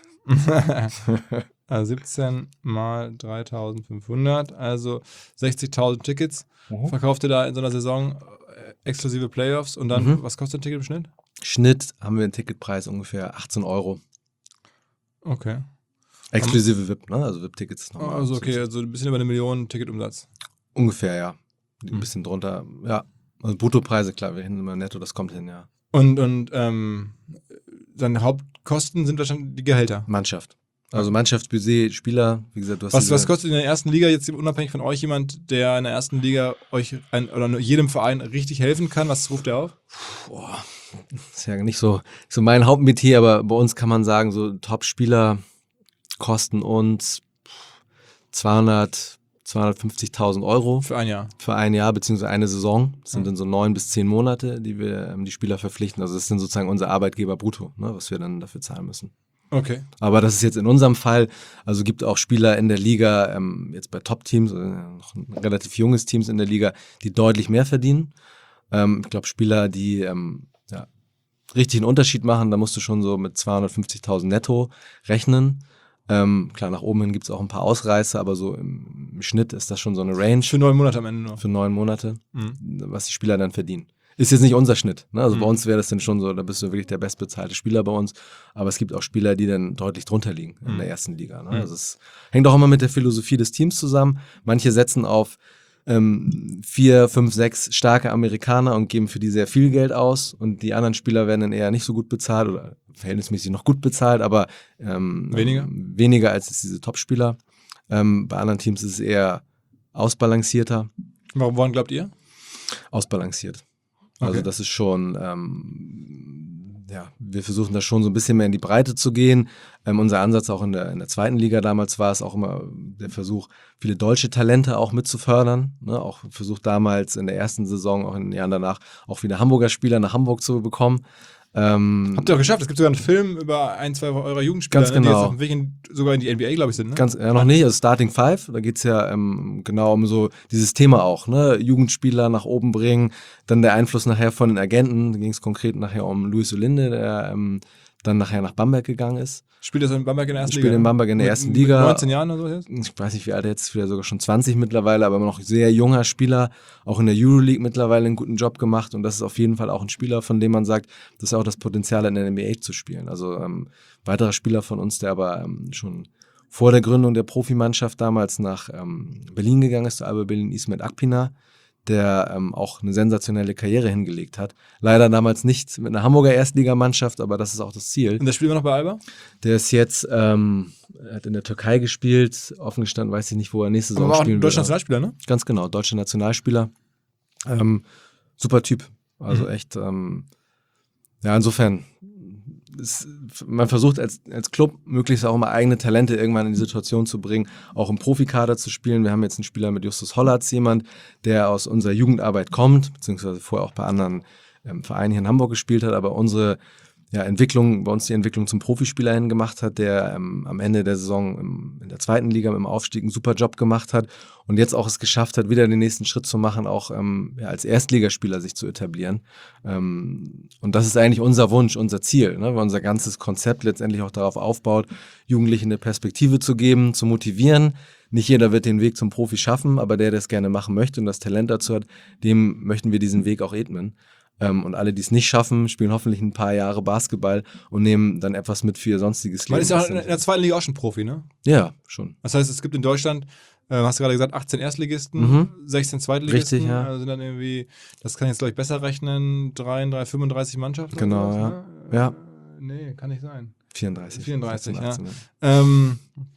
Also siebzehn mal dreitausendfünfhundert, also sechzigtausend Tickets. Verkauft ihr da in so einer Saison äh, exklusive Playoffs und dann, Mhm. was kostet ein Ticket im Schnitt? Schnitt haben wir einen Ticketpreis ungefähr achtzehn Euro. Okay. Exklusive V I P, ne? Also V I P-Tickets ist normal. Also okay, also ein bisschen über eine Million Ticketumsatz. Ungefähr, ja. Ein Mhm. bisschen drunter, ja. Also Bruttopreise, klar, wir hin immer netto, das kommt hin, ja. Und, und ähm, dann Hauptkosten sind wahrscheinlich die Gehälter. Mannschaft. Also Mannschaftsbudget, Spieler, wie gesagt, du hast Was, diese- was kostet in der ersten Liga jetzt unabhängig von euch jemand, der in der ersten Liga euch ein, oder nur jedem Verein richtig helfen kann? Was ruft der auf? Boah, das ist ja nicht so, so mein Hauptmetier, aber bei uns kann man sagen, so Top-Spieler kosten uns zweihundert, zweihundertfünfzigtausend Euro Für ein Jahr. für ein Jahr beziehungsweise eine Saison. Das sind Mhm. dann so neun bis zehn Monate, die wir ähm, die Spieler verpflichten. Also das sind sozusagen unser Arbeitgeber brutto, ne, was wir dann dafür zahlen müssen. Okay. Aber das ist jetzt in unserem Fall, also gibt auch Spieler in der Liga, ähm, jetzt bei Top-Teams, äh, noch ein relativ junges Teams in der Liga, die deutlich mehr verdienen. Ähm, ich glaube, Spieler, die ähm, ja, richtig einen Unterschied machen, da musst du schon so mit zweihundertfünfzigtausend netto rechnen. Ähm, klar, nach oben hin gibt es auch ein paar Ausreißer, aber so im, im Schnitt ist das schon so eine Range Für neun Monate am Ende nur. für neun Monate, Mhm. was die Spieler dann verdienen. Ist jetzt nicht unser Schnitt. Ne? Also Mhm. bei uns wäre das dann schon so, da bist du wirklich der bestbezahlte Spieler bei uns. Aber es gibt auch Spieler, die dann deutlich drunter liegen in Mhm. der ersten Liga. Ne? Mhm. Also es hängt auch immer mit der Philosophie des Teams zusammen. Manche setzen auf ähm, vier, fünf, sechs starke Amerikaner und geben für die sehr viel Geld aus. Und die anderen Spieler werden dann eher nicht so gut bezahlt oder verhältnismäßig noch gut bezahlt, aber ähm, Weniger? Ähm, weniger als es diese Top-Spieler. Ähm, bei anderen Teams ist es eher ausbalancierter. Warum, woran glaubt ihr? Ausbalanciert. Also Okay. das ist schon, ähm, ja, wir versuchen da schon so ein bisschen mehr in die Breite zu gehen. Ähm, unser Ansatz auch in der, in der zweiten Liga damals war es auch immer der Versuch, viele deutsche Talente auch mit zu fördern. Ne? Auch versucht damals in der ersten Saison, auch in den Jahren danach, auch wieder Hamburger Spieler nach Hamburg zu bekommen. Ähm, Habt ihr auch geschafft. Es gibt sogar einen Film über ein, zwei eurer Jugendspieler, Ganz ne, die genau. jetzt auf dem Weg in, sogar in die N B A, glaube ich, sind. Ne? Ganz, ja, noch nicht, also Starting Five, da geht's ja ähm, genau um so dieses Thema auch, ne? Jugendspieler nach oben bringen, dann der Einfluss nachher von den Agenten, da ging es konkret nachher um Luis Olinde, der ähm, dann nachher nach Bamberg gegangen ist. Spielt das in Bamberg in der ersten Spielt Liga? in Bamberg in der Mit- ersten mit Liga. neunzehn Jahren oder so jetzt? Ich weiß nicht, wie alt er jetzt ist, vielleicht sogar schon zwanzig mittlerweile, aber immer noch sehr junger Spieler, auch in der Euroleague mittlerweile einen guten Job gemacht und das ist auf jeden Fall auch ein Spieler, von dem man sagt, das ist auch das Potenzial in der N B A zu spielen. Also ähm, weiterer Spieler von uns, der aber ähm, schon vor der Gründung der Profimannschaft damals nach ähm, Berlin gegangen ist, zu Alba Berlin Ismet Akpina, der ähm, auch eine sensationelle Karriere hingelegt hat. Leider damals nicht mit einer Hamburger Erstligamannschaft, aber das ist auch das Ziel. Und das spielen wir noch bei Alba? Der ist jetzt, ähm, er hat in der Türkei gespielt, offen gestanden, weiß ich nicht, wo er nächste Saison aber spielen wird. Deutscher Nationalspieler, ne? Ganz genau, deutscher Nationalspieler. Ähm, super Typ, also Mhm. echt, ähm, ja, insofern, es, man versucht als, als Club möglichst auch immer eigene Talente irgendwann in die Situation zu bringen, auch im Profikader zu spielen. Wir haben jetzt einen Spieler mit Justus Hollatz, jemand, der aus unserer Jugendarbeit kommt, beziehungsweise vorher auch bei anderen ähm, Vereinen hier in Hamburg gespielt hat, aber unsere ja, Entwicklung, bei uns die Entwicklung zum Profispieler hin gemacht hat, der ähm, am Ende der Saison im, in der zweiten Liga mit dem Aufstieg einen super Job gemacht hat und jetzt auch es geschafft hat, wieder den nächsten Schritt zu machen, auch ähm, ja, als Erstligaspieler sich zu etablieren. Ähm, und das ist eigentlich unser Wunsch, unser Ziel, ne? Weil unser ganzes Konzept letztendlich auch darauf aufbaut, Jugendlichen eine Perspektive zu geben, zu motivieren. Nicht jeder wird den Weg zum Profi schaffen, aber der, der es gerne machen möchte und das Talent dazu hat, dem möchten wir diesen Weg auch ebnen. Ähm, und alle, die es nicht schaffen, spielen hoffentlich ein paar Jahre Basketball und nehmen dann etwas mit für ihr sonstiges Leben. Man ist ja auch in der zweiten Liga auch schon Profi, ne? Ja, schon. Das heißt, es gibt in Deutschland, äh, hast du gerade gesagt, achtzehn Erstligisten, Mhm. sechzehn Zweitligisten. Richtig, ja. Also sind dann irgendwie, das kann ich jetzt, glaube ich, besser rechnen, dreiunddreißig, fünfunddreißig Mannschaften. Genau, oder ja. sowas, ne? Ja. Äh, Nee, kann nicht sein. vierunddreißig. vierunddreißig, vierzehn, achtzehn, ja. Ähm,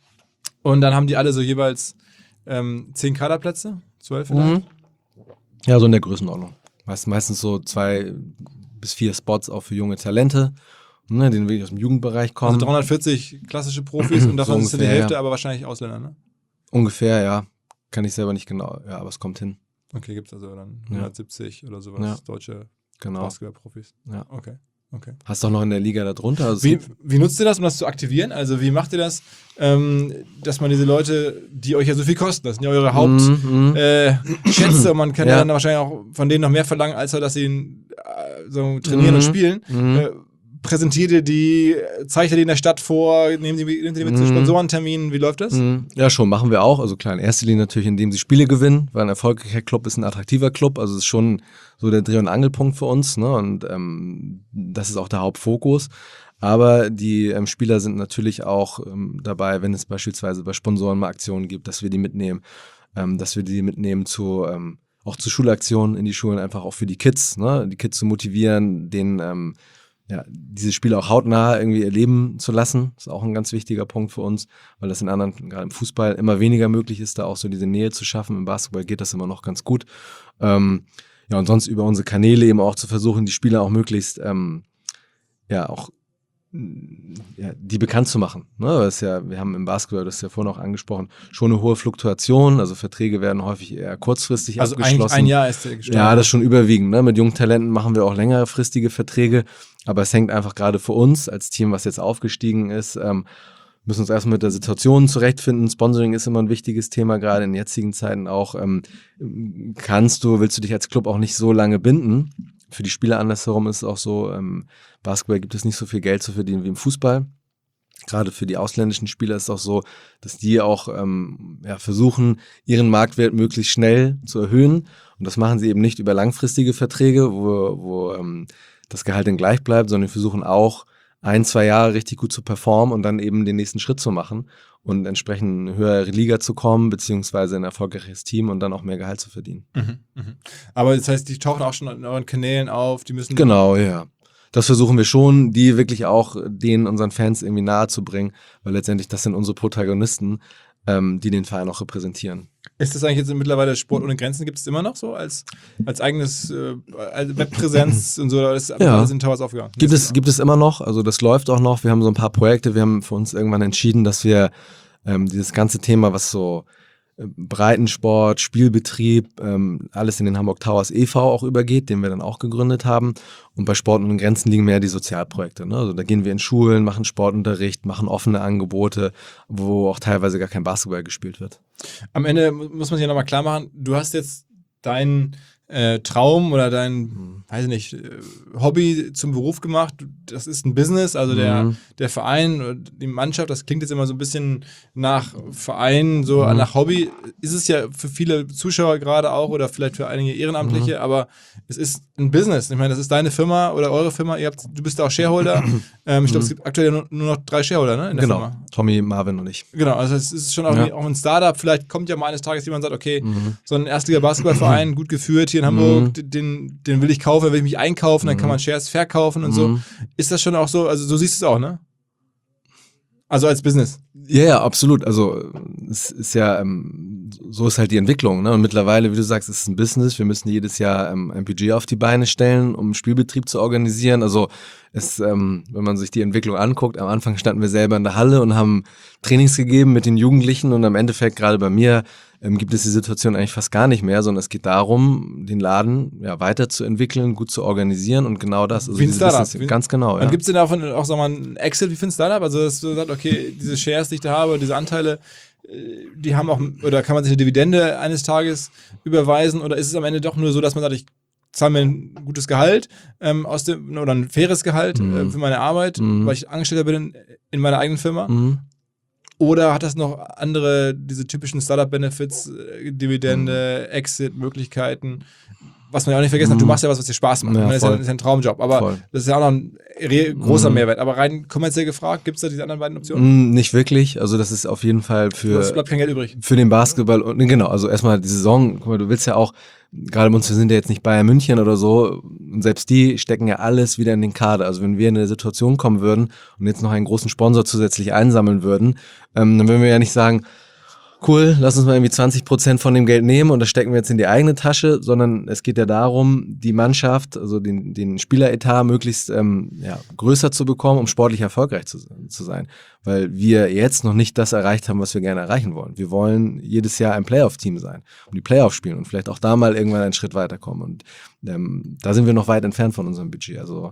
und dann haben die alle so jeweils ähm, zehn Kaderplätze, zwölf vielleicht. Mhm. Ja, so in der Größenordnung. Meist, meistens so zwei bis vier Spots auch für junge Talente, ne, die wirklich aus dem Jugendbereich kommen. Also dreihundertvierzig klassische Profis und davon So sind die ungefähr, Hälfte ja. aber wahrscheinlich Ausländer, ne? Ungefähr, ja. Kann ich selber nicht genau, ja, aber es kommt hin. Okay, gibt es also dann Ja. hundertsiebzig oder sowas, Ja. deutsche Genau. Basketballprofis. Ja. Okay, okay. Hast du auch noch in der Liga darunter? Also es Wie, gibt- wie nutzt ihr das, um das zu aktivieren? Also wie macht ihr das, ähm, dass man diese Leute, die euch ja so viel kosten, das sind ja eure Hauptschätze Mhm, mhm. äh, Schätze und man kann ja. Ja. dann wahrscheinlich auch von denen noch mehr verlangen, als dass sie ihn, äh, so trainieren Mhm. und spielen. Mhm. Äh, präsentiert ihr die, zeigt ihr die in der Stadt vor, nehmen die, nehmt ihr die mit zu Mhm. Sponsorenterminen, wie läuft das? Mhm. Ja, schon, machen wir auch. Also klar, in erster Linie natürlich, indem sie Spiele gewinnen, weil ein erfolgreicher Club ist ein attraktiver Club. Also es ist schon so der Dreh- und Angelpunkt für uns, ne? Und ähm, das ist auch der Hauptfokus. Aber die ähm, Spieler sind natürlich auch ähm, dabei, wenn es beispielsweise bei Sponsoren mal Aktionen gibt, dass wir die mitnehmen, ähm, dass wir die mitnehmen zu ähm, auch zu Schulaktionen in die Schulen, einfach auch für die Kids, ne? Die Kids zu motivieren, denen ähm, ja, diese Spiele auch hautnah irgendwie erleben zu lassen. Das ist auch ein ganz wichtiger Punkt für uns, weil das in anderen, gerade im Fußball, immer weniger möglich ist, da auch so diese Nähe zu schaffen. Im Basketball geht das immer noch ganz gut. Ähm, ja, und sonst über unsere Kanäle eben auch zu versuchen, die Spieler auch möglichst, ähm, ja, auch ja, die bekannt zu machen. Ne? Das ist ja, wir haben im Basketball, das ist ja vorhin auch angesprochen, schon eine hohe Fluktuation. Also Verträge werden häufig eher kurzfristig Also abgeschlossen. eigentlich ein Jahr ist der gestartet. Ja, das ist schon überwiegend. Ne? Mit jungen Talenten machen wir auch längerfristige Verträge, aber es hängt einfach gerade für uns als Team, was jetzt aufgestiegen ist, ähm, müssen uns erstmal mit der Situation zurechtfinden. Sponsoring ist immer ein wichtiges Thema, gerade in jetzigen Zeiten auch. Ähm, kannst du, willst du dich als Club auch nicht so lange binden? Für die Spieler andersherum ist es auch so, ähm, Basketball gibt es nicht so viel Geld zu verdienen wie im Fußball. Gerade für die ausländischen Spieler ist es auch so, dass die auch ähm, ja, versuchen, ihren Marktwert möglichst schnell zu erhöhen. Und das machen sie eben nicht über langfristige Verträge, wo, wo ähm, das Gehalt dann gleich bleibt, sondern versuchen auch, ein, zwei Jahre richtig gut zu performen und dann eben den nächsten Schritt zu machen und entsprechend in eine höhere Liga zu kommen, beziehungsweise ein erfolgreiches Team und dann auch mehr Gehalt zu verdienen. Mhm, mhm. Aber das heißt, die tauchen auch schon in euren Kanälen auf, die müssen... Genau, ja. Das versuchen wir schon, die wirklich auch denen, unseren Fans irgendwie nahe zu bringen, weil letztendlich das sind unsere Protagonisten, ähm, die den Verein auch repräsentieren. Ist das eigentlich jetzt mittlerweile Sport ohne Grenzen, gibt es immer noch so als, als eigenes äh, als Webpräsenz und so, oder ist Ja. alles in Towers aufgegangen? Gibt es, gibt es immer noch, also das läuft auch noch. Wir haben so ein paar Projekte, wir haben für uns irgendwann entschieden, dass wir ähm, dieses ganze Thema, was so äh, Breitensport, Spielbetrieb, ähm, alles in den Hamburg Towers e V auch übergeht, den wir dann auch gegründet haben. Und bei Sport ohne Grenzen liegen mehr die Sozialprojekte. Ne? Also da gehen wir in Schulen, machen Sportunterricht, machen offene Angebote, wo auch teilweise gar kein Basketball gespielt wird. Am Ende muss man sich ja nochmal klar machen, du hast jetzt deinen äh, Traum oder dein, mhm. weiß ich nicht, Hobby zum Beruf gemacht. Das ist ein Business, also der, mhm. der Verein und die Mannschaft, das klingt jetzt immer so ein bisschen nach Verein, so mhm. nach Hobby. Ist es ja für viele Zuschauer gerade auch oder vielleicht für einige Ehrenamtliche, mhm. aber es ist ein Business. Ich meine, das ist deine Firma oder eure Firma. Ihr habt, du bist da auch Shareholder. ähm, ich glaube, es gibt aktuell nur, nur noch drei Shareholder, ne, in der genau. Firma. Tommy, Marvin und ich. Genau, also es ist schon auch, ja. auch ein Startup. Vielleicht kommt ja mal eines Tages jemand und sagt, okay, mhm. so ein Erstliga-Basketballverein, gut geführt hier in Hamburg, mhm. den, den will ich kaufen, will ich mich einkaufen, dann kann man Shares verkaufen und mhm. so. Ist das schon auch so, also so siehst du es auch, ne? Also als Business. Ja, ja, absolut. Also es ist ja, ähm, so ist halt die Entwicklung. Ne? Und mittlerweile, wie du sagst, ist es ein Business. Wir müssen jedes Jahr ähm, ein Budget auf die Beine stellen, um Spielbetrieb zu organisieren. Also es, ähm, wenn man sich die Entwicklung anguckt, am Anfang standen wir selber in der Halle und haben Trainings gegeben mit den Jugendlichen und am Endeffekt, gerade bei mir, ähm, gibt es die Situation eigentlich fast gar nicht mehr, sondern es geht darum, den Laden ja, weiterzuentwickeln, gut zu organisieren und genau das. Also wie ein Startup. Business, wie, ganz genau. Ja. Gibt es denn davon auch, sag mal, ein Exit wie für ein Startup? Also dass du sagst, okay, diese Shares, die ich da habe, diese Anteile, die haben auch, oder kann man sich eine Dividende eines Tages überweisen oder ist es am Ende doch nur so, dass man sagt, ich zahle mir ein gutes Gehalt ähm, aus dem, oder ein faires Gehalt mhm. äh, für meine Arbeit, mhm. weil ich Angestellter bin in, in meiner eigenen Firma? Mhm. Oder hat das noch andere, diese typischen Startup-Benefits, äh, Dividende, mhm. Exit-Möglichkeiten, was man ja auch nicht vergessen hat, du machst ja was, was dir Spaß macht. Ja, das ist ja, ist ja ein Traumjob, aber voll. Das ist ja auch noch ein großer mm. Mehrwert. Aber rein kommerziell gefragt, gibt es da diese anderen beiden Optionen? Mm, nicht wirklich, also das ist auf jeden Fall für, es bleibt kein Geld übrig. Für den Basketball. Und genau, also erstmal die Saison, guck mal, du willst ja auch, gerade bei uns, wir sind ja jetzt nicht Bayern München oder so, und selbst die stecken ja alles wieder in den Kader. Also wenn wir in eine Situation kommen würden und jetzt noch einen großen Sponsor zusätzlich einsammeln würden, ähm, dann würden wir ja nicht sagen, cool, lass uns mal irgendwie zwanzig Prozent von dem Geld nehmen und das stecken wir jetzt in die eigene Tasche, sondern es geht ja darum, die Mannschaft, also den, den Spieleretat möglichst ähm, ja, größer zu bekommen, um sportlich erfolgreich zu, zu sein. Weil wir jetzt noch nicht das erreicht haben, was wir gerne erreichen wollen. Wir wollen jedes Jahr ein Playoff-Team sein und die Playoffs spielen und vielleicht auch da mal irgendwann einen Schritt weiterkommen. Und ähm, da sind wir noch weit entfernt von unserem Budget. Also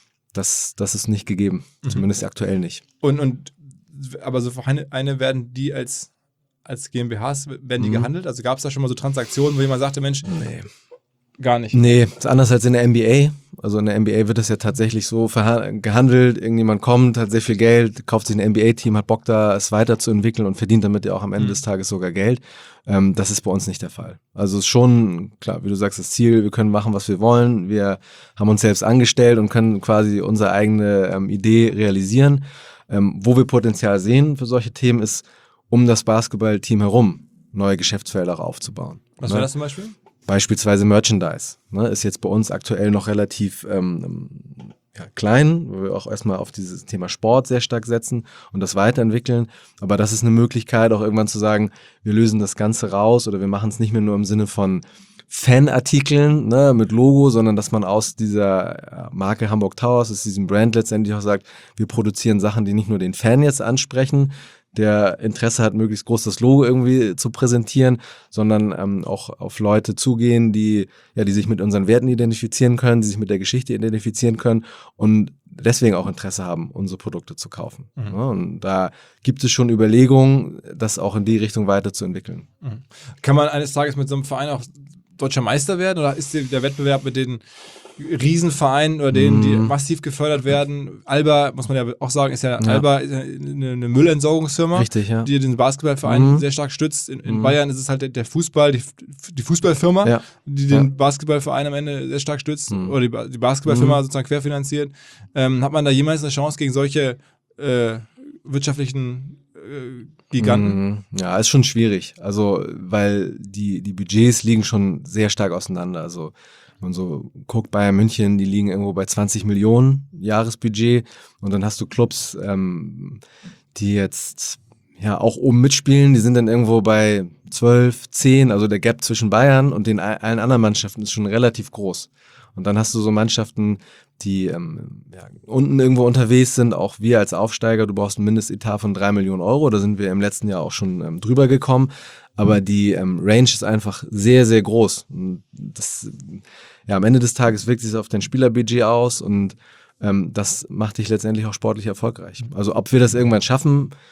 das, das ist nicht gegeben, mhm. zumindest aktuell nicht. Und, und aber so eine, eine werden die als als GmbHs, werden die mhm. gehandelt? Also gab es da schon mal so Transaktionen, wo jemand sagte, Mensch, nee. gar nicht. Nee, ist anders als in der N B A. Also in der N B A wird das ja tatsächlich so gehandelt, irgendjemand kommt, hat sehr viel Geld, kauft sich ein N B A-Team, hat Bock da, es weiterzuentwickeln und verdient damit ja auch am Ende mhm. des Tages sogar Geld. Ähm, das ist bei uns nicht der Fall. Also es ist schon, klar, wie du sagst, das Ziel, wir können machen, was wir wollen. Wir haben uns selbst angestellt und können quasi unsere eigene ähm, Idee realisieren. Ähm, wo wir Potenzial sehen für solche Themen ist, um das Basketballteam herum neue Geschäftsfelder aufzubauen. Was ne? wäre das zum Beispiel? Beispielsweise Merchandise. Ne? Ist jetzt bei uns aktuell noch relativ ähm, ja, klein, wo wir auch erstmal auf dieses Thema Sport sehr stark setzen und das weiterentwickeln. Aber das ist eine Möglichkeit, auch irgendwann zu sagen, wir lösen das Ganze raus oder wir machen es nicht mehr nur im Sinne von Fanartikeln, ne, mit Logo, sondern dass man aus dieser Marke Hamburg Towers, aus diesem Brand letztendlich auch sagt, wir produzieren Sachen, die nicht nur den Fan jetzt ansprechen, der Interesse hat, möglichst groß das Logo irgendwie zu präsentieren, sondern ähm, auch auf Leute zugehen, die, ja, die sich mit unseren Werten identifizieren können, die sich mit der Geschichte identifizieren können und deswegen auch Interesse haben, unsere Produkte zu kaufen. Mhm. Ja, und da gibt es schon Überlegungen, das auch in die Richtung weiterzuentwickeln. Mhm. Kann man eines Tages mit so einem Verein auch deutscher Meister werden oder ist der Wettbewerb mit den Riesenvereinen oder denen, die massiv gefördert werden? Alba, muss man ja auch sagen, ist ja, ja. Alba ist ja eine, eine Müllentsorgungsfirma, Richtig, ja. die den Basketballverein mhm. sehr stark stützt. In, in mhm. Bayern ist es halt der Fußball, die, die Fußballfirma, ja. die den ja. Basketballverein am Ende sehr stark stützt mhm. oder die, die Basketballfirma mhm. sozusagen querfinanziert. Ähm, hat man da jemals eine Chance gegen solche äh, wirtschaftlichen äh, Giganten? Ja, ist schon schwierig. Also, weil die, die Budgets liegen schon sehr stark auseinander. Also, wenn man so guckt, Bayern München, die liegen irgendwo bei zwanzig Millionen Jahresbudget und dann hast du Clubs, ähm, die jetzt ja auch oben mitspielen, die sind dann irgendwo bei zwölf, zehn, also der Gap zwischen Bayern und den allen anderen Mannschaften ist schon relativ groß. Und dann hast du so Mannschaften, die ähm, ja, unten irgendwo unterwegs sind, auch wir als Aufsteiger, du brauchst ein Mindestetat von drei Millionen Euro, da sind wir im letzten Jahr auch schon ähm, drüber gekommen, aber die ähm, Range ist einfach sehr, sehr groß. Und das, ja, am Ende des Tages wirkt sich auf dein Spielerbudget aus und ähm, das macht dich letztendlich auch sportlich erfolgreich. Also ob wir das irgendwann schaffen,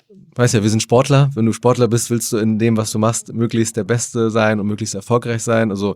weißt ja, wir sind Sportler. Wenn du Sportler bist, willst du in dem, was du machst, möglichst der Beste sein und möglichst erfolgreich sein. Also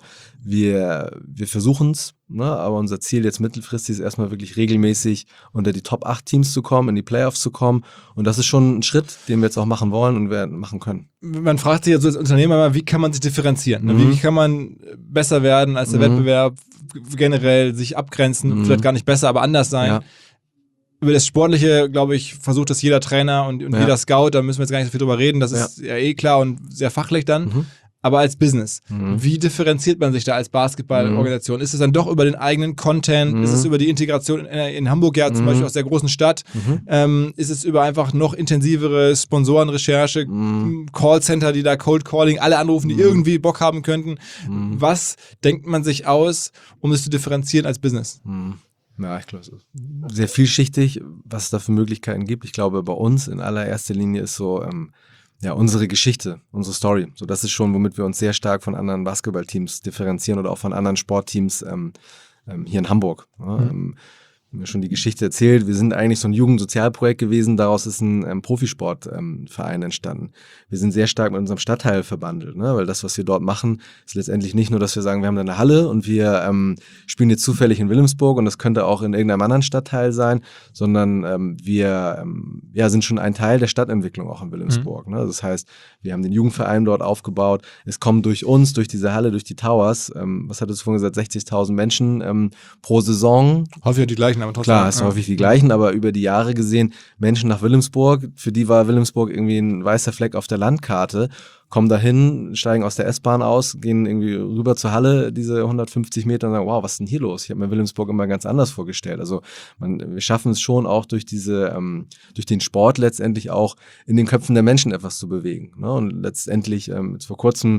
wir, wir versuchen es, ne? Aber unser Ziel jetzt mittelfristig ist erstmal wirklich regelmäßig unter die Top acht Teams zu kommen, in die Playoffs zu kommen. Und das ist schon ein Schritt, den wir jetzt auch machen wollen und werden machen können. Man fragt sich ja so als Unternehmer mal, wie kann man sich differenzieren? Ne? Mhm. Wie kann man besser werden als der Mhm. Wettbewerb, generell sich abgrenzen, Mhm. vielleicht gar nicht besser, aber anders sein. Ja. Über das Sportliche, glaube ich, versucht das jeder Trainer und, und Ja. jeder Scout, da müssen wir jetzt gar nicht so viel drüber reden, das Ja. ist ja eh klar und sehr fachlich dann. Mhm. Aber als Business, Mhm. wie differenziert man sich da als Basketballorganisation? Ist es dann doch über den eigenen Content? Mhm. Ist es über die Integration in, in Hamburg ja zum Mhm. Beispiel aus der großen Stadt? Mhm. Ähm, ist es über einfach noch intensivere Sponsorenrecherche, Mhm. Callcenter, die da Cold Calling, alle anrufen, die Mhm. irgendwie Bock haben könnten? Mhm. Was denkt man sich aus, um es zu differenzieren als Business? Mhm. Ja, ich glaube, es ist sehr vielschichtig, was es da für Möglichkeiten gibt. Ich glaube, bei uns in allererster Linie ist so, ähm, ja, unsere Geschichte, unsere Story. So, das ist schon, womit wir uns sehr stark von anderen Basketballteams differenzieren oder auch von anderen Sportteams ähm, ähm, hier in Hamburg. Ja, Mhm. ähm, wir haben ja schon die Geschichte erzählt. Wir sind eigentlich so ein Jugendsozialprojekt gewesen. Daraus ist ein ähm, Profisportverein ähm, entstanden. Wir sind sehr stark mit unserem Stadtteil verbandelt, ne? Weil das, was wir dort machen, ist letztendlich nicht nur, dass wir sagen, wir haben da eine Halle und wir ähm, spielen jetzt zufällig in Wilhelmsburg und das könnte auch in irgendeinem anderen Stadtteil sein, sondern ähm, wir ähm, ja, sind schon ein Teil der Stadtentwicklung auch in Wilhelmsburg. Mhm. Ne? Das heißt, wir haben den Jugendverein dort aufgebaut. Es kommen durch uns, durch diese Halle, durch die Towers, ähm, was hattest du vorhin gesagt, sechzigtausend Menschen ähm, pro Saison. Häufig die gleichen, aber trotzdem. Klar, es sind häufig die gleichen, aber über die Jahre gesehen, Menschen nach Wilhelmsburg, für die war Wilhelmsburg irgendwie ein weißer Fleck auf der Landkarte, kommen dahin, steigen aus der S-Bahn aus, gehen irgendwie rüber zur Halle, diese hundertfünfzig Meter und sagen, wow, was ist denn hier los? Ich habe mir Wilhelmsburg immer ganz anders vorgestellt. Also man, wir schaffen es schon auch durch diese, ähm, durch den Sport letztendlich auch in den Köpfen der Menschen etwas zu bewegen. Ne? Und letztendlich, ähm, jetzt vor kurzem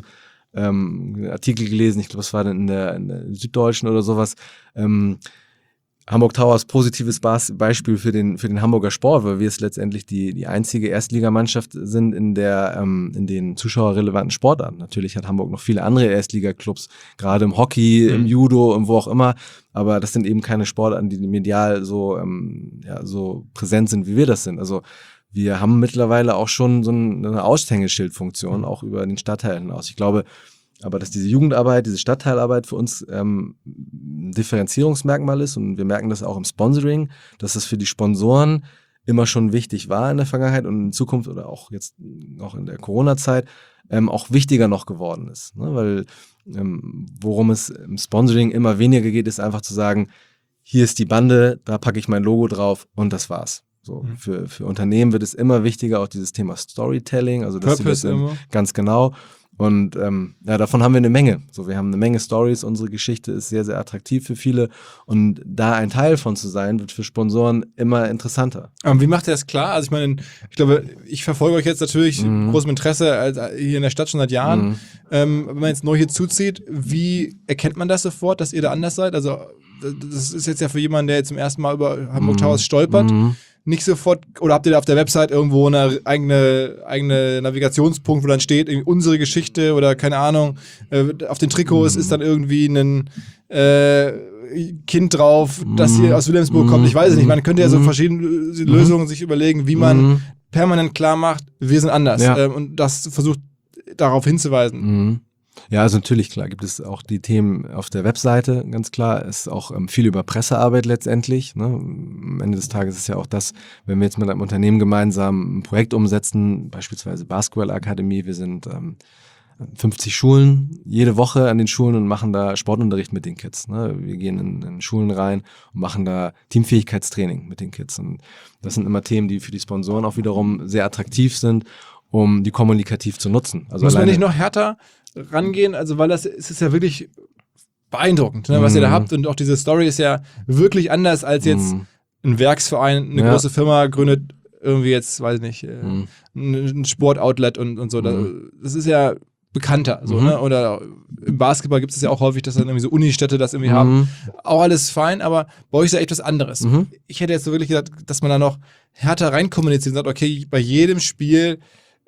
ähm, einen Artikel gelesen, ich glaube, es war dann in der, in der Süddeutschen oder sowas, ähm, Hamburg Towers, positives Beispiel für den, für den Hamburger Sport, weil wir es letztendlich die, die einzige Erstligamannschaft sind in der, ähm, in den zuschauerrelevanten Sportarten. Natürlich hat Hamburg noch viele andere Erstligaklubs, gerade im Hockey, mhm. im Judo und wo auch immer. Aber das sind eben keine Sportarten, die medial so, ähm, ja, so präsent sind, wie wir das sind. Also, wir haben mittlerweile auch schon so eine Aushängeschildfunktion, mhm. auch über den Stadtteil hinaus. Ich glaube, aber dass diese Jugendarbeit, diese Stadtteilarbeit für uns ähm, ein Differenzierungsmerkmal ist und wir merken das auch im Sponsoring, dass das für die Sponsoren immer schon wichtig war in der Vergangenheit und in Zukunft oder auch jetzt noch in der Corona-Zeit ähm, auch wichtiger noch geworden ist. Ne? Weil ähm, worum es im Sponsoring immer weniger geht, ist einfach zu sagen, hier ist die Bande, da packe ich mein Logo drauf und das war's. So, mhm. für, für Unternehmen wird es immer wichtiger, auch dieses Thema Storytelling, also dass Purpose sie das in, ganz genau. Und ähm, ja, davon haben wir eine Menge. So, wir haben eine Menge Stories. Unsere Geschichte ist sehr, sehr attraktiv für viele. Und da ein Teil von zu sein, wird für Sponsoren immer interessanter. Aber wie macht ihr das klar? Also ich meine, ich glaube, ich verfolge euch jetzt natürlich mhm. großem Interesse als, hier in der Stadt schon seit Jahren. Mhm. Ähm, wenn man jetzt neu hier zuzieht, wie erkennt man das sofort, dass ihr da anders seid? Also das ist jetzt ja für jemanden, der jetzt zum ersten Mal über Hamburg Towers mhm. stolpert. Mhm. Nicht sofort, oder habt ihr da auf der Website irgendwo eine eigene, eigene Navigationspunkt, wo dann steht, unsere Geschichte oder keine Ahnung, äh, auf den Trikots mm. ist dann irgendwie ein äh, Kind drauf, mm. das hier aus Wilhelmsburg mm. kommt. Ich weiß es nicht, man könnte ja so verschiedene mm. Lösungen sich überlegen, wie man mm. permanent klar macht, wir sind anders. Ja. Ähm, und das versucht darauf hinzuweisen. Mm. Ja, also natürlich, klar, gibt es auch die Themen auf der Webseite, ganz klar, ist auch ähm, viel über Pressearbeit letztendlich. Ne? Am Ende des Tages ist ja auch das, wenn wir jetzt mit einem Unternehmen gemeinsam ein Projekt umsetzen, beispielsweise Basketballakademie, wir sind ähm, fünfzig Schulen jede Woche an den Schulen und machen da Sportunterricht mit den Kids. Ne? Wir gehen in, in Schulen rein und machen da Teamfähigkeitstraining mit den Kids. Und das sind immer Themen, die für die Sponsoren auch wiederum sehr attraktiv sind, um die kommunikativ zu nutzen. Also muss man nicht noch härter rangehen, also weil das es ist ja wirklich beeindruckend, ne, was mm. ihr da habt und auch diese Story ist ja wirklich anders als jetzt mm. ein Werksverein, eine ja. große Firma gründet irgendwie jetzt, weiß ich nicht, äh, mm. ein Sportoutlet und, und so. Mm. Das ist ja bekannter, so, mm. ne? Oder im Basketball gibt es ja auch häufig, dass dann irgendwie so Unistädte das irgendwie mm. haben. Auch alles fein, aber bei euch ist ja echt was anderes. Mm. Ich hätte jetzt so wirklich gesagt, dass man da noch härter reinkommuniziert und sagt, okay, bei jedem Spiel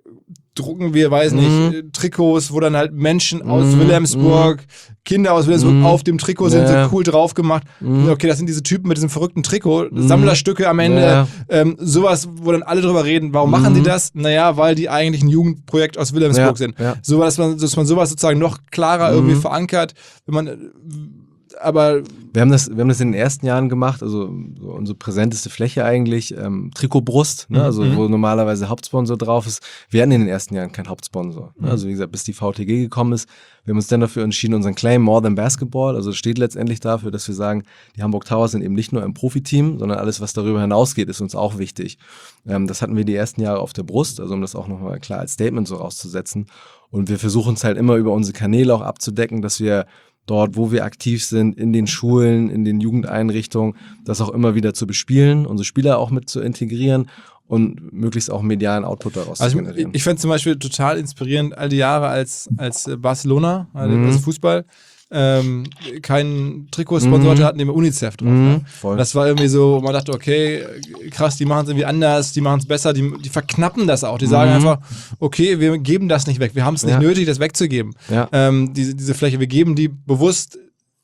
drucken wir, weiß nicht, Mhm. Trikots, wo dann halt Menschen aus Mhm. Wilhelmsburg, Kinder aus Wilhelmsburg Mhm. auf dem Trikot sind, Ja. so cool drauf gemacht. Mhm. Okay, das sind diese Typen mit diesem verrückten Trikot, Sammlerstücke am Ende, Ja. ähm, sowas, wo dann alle drüber reden. Warum Mhm. machen die das? Naja, weil die eigentlich ein Jugendprojekt aus Wilhelmsburg Ja. sind. Ja. So, dass man, dass man sowas sozusagen noch klarer irgendwie Mhm. verankert, wenn man, äh, aber Wir haben, das, wir haben das in den ersten Jahren gemacht, also so unsere präsenteste Fläche eigentlich, ähm, Trikotbrust, ne? Also Mhm. wo normalerweise Hauptsponsor drauf ist. Wir hatten in den ersten Jahren keinen Hauptsponsor. Ne? Mhm. Also wie gesagt, bis die V T G gekommen ist, wir haben uns dann dafür entschieden, unseren Claim More Than Basketball, also steht letztendlich dafür, dass wir sagen, die Hamburg Towers sind eben nicht nur ein Profiteam, sondern alles, was darüber hinausgeht, ist uns auch wichtig. Ähm, das hatten wir die ersten Jahre auf der Brust, also um das auch nochmal klar als Statement so rauszusetzen. Und wir versuchen es halt immer über unsere Kanäle auch abzudecken, dass wir dort, wo wir aktiv sind, in den Schulen, in den Jugendeinrichtungen, das auch immer wieder zu bespielen, unsere Spieler auch mit zu integrieren und möglichst auch medialen Output daraus also zu ich, generieren. ich fände zum Beispiel total inspirierend, all die Jahre als, als äh, Barcelona, also Mhm. also Fußball, ähm, keinen Trikotsponsor Mhm. hatten, den Unicef drauf. Mhm, Ne? voll. Das war irgendwie so, wo man dachte, okay, krass, die machen es irgendwie anders, die machen es besser, die, die verknappen das auch. Die sagen Mhm. einfach, okay, wir geben das nicht weg, wir haben es nicht Ja. nötig, das wegzugeben. Ja. Ähm, diese, diese Fläche, wir geben die bewusst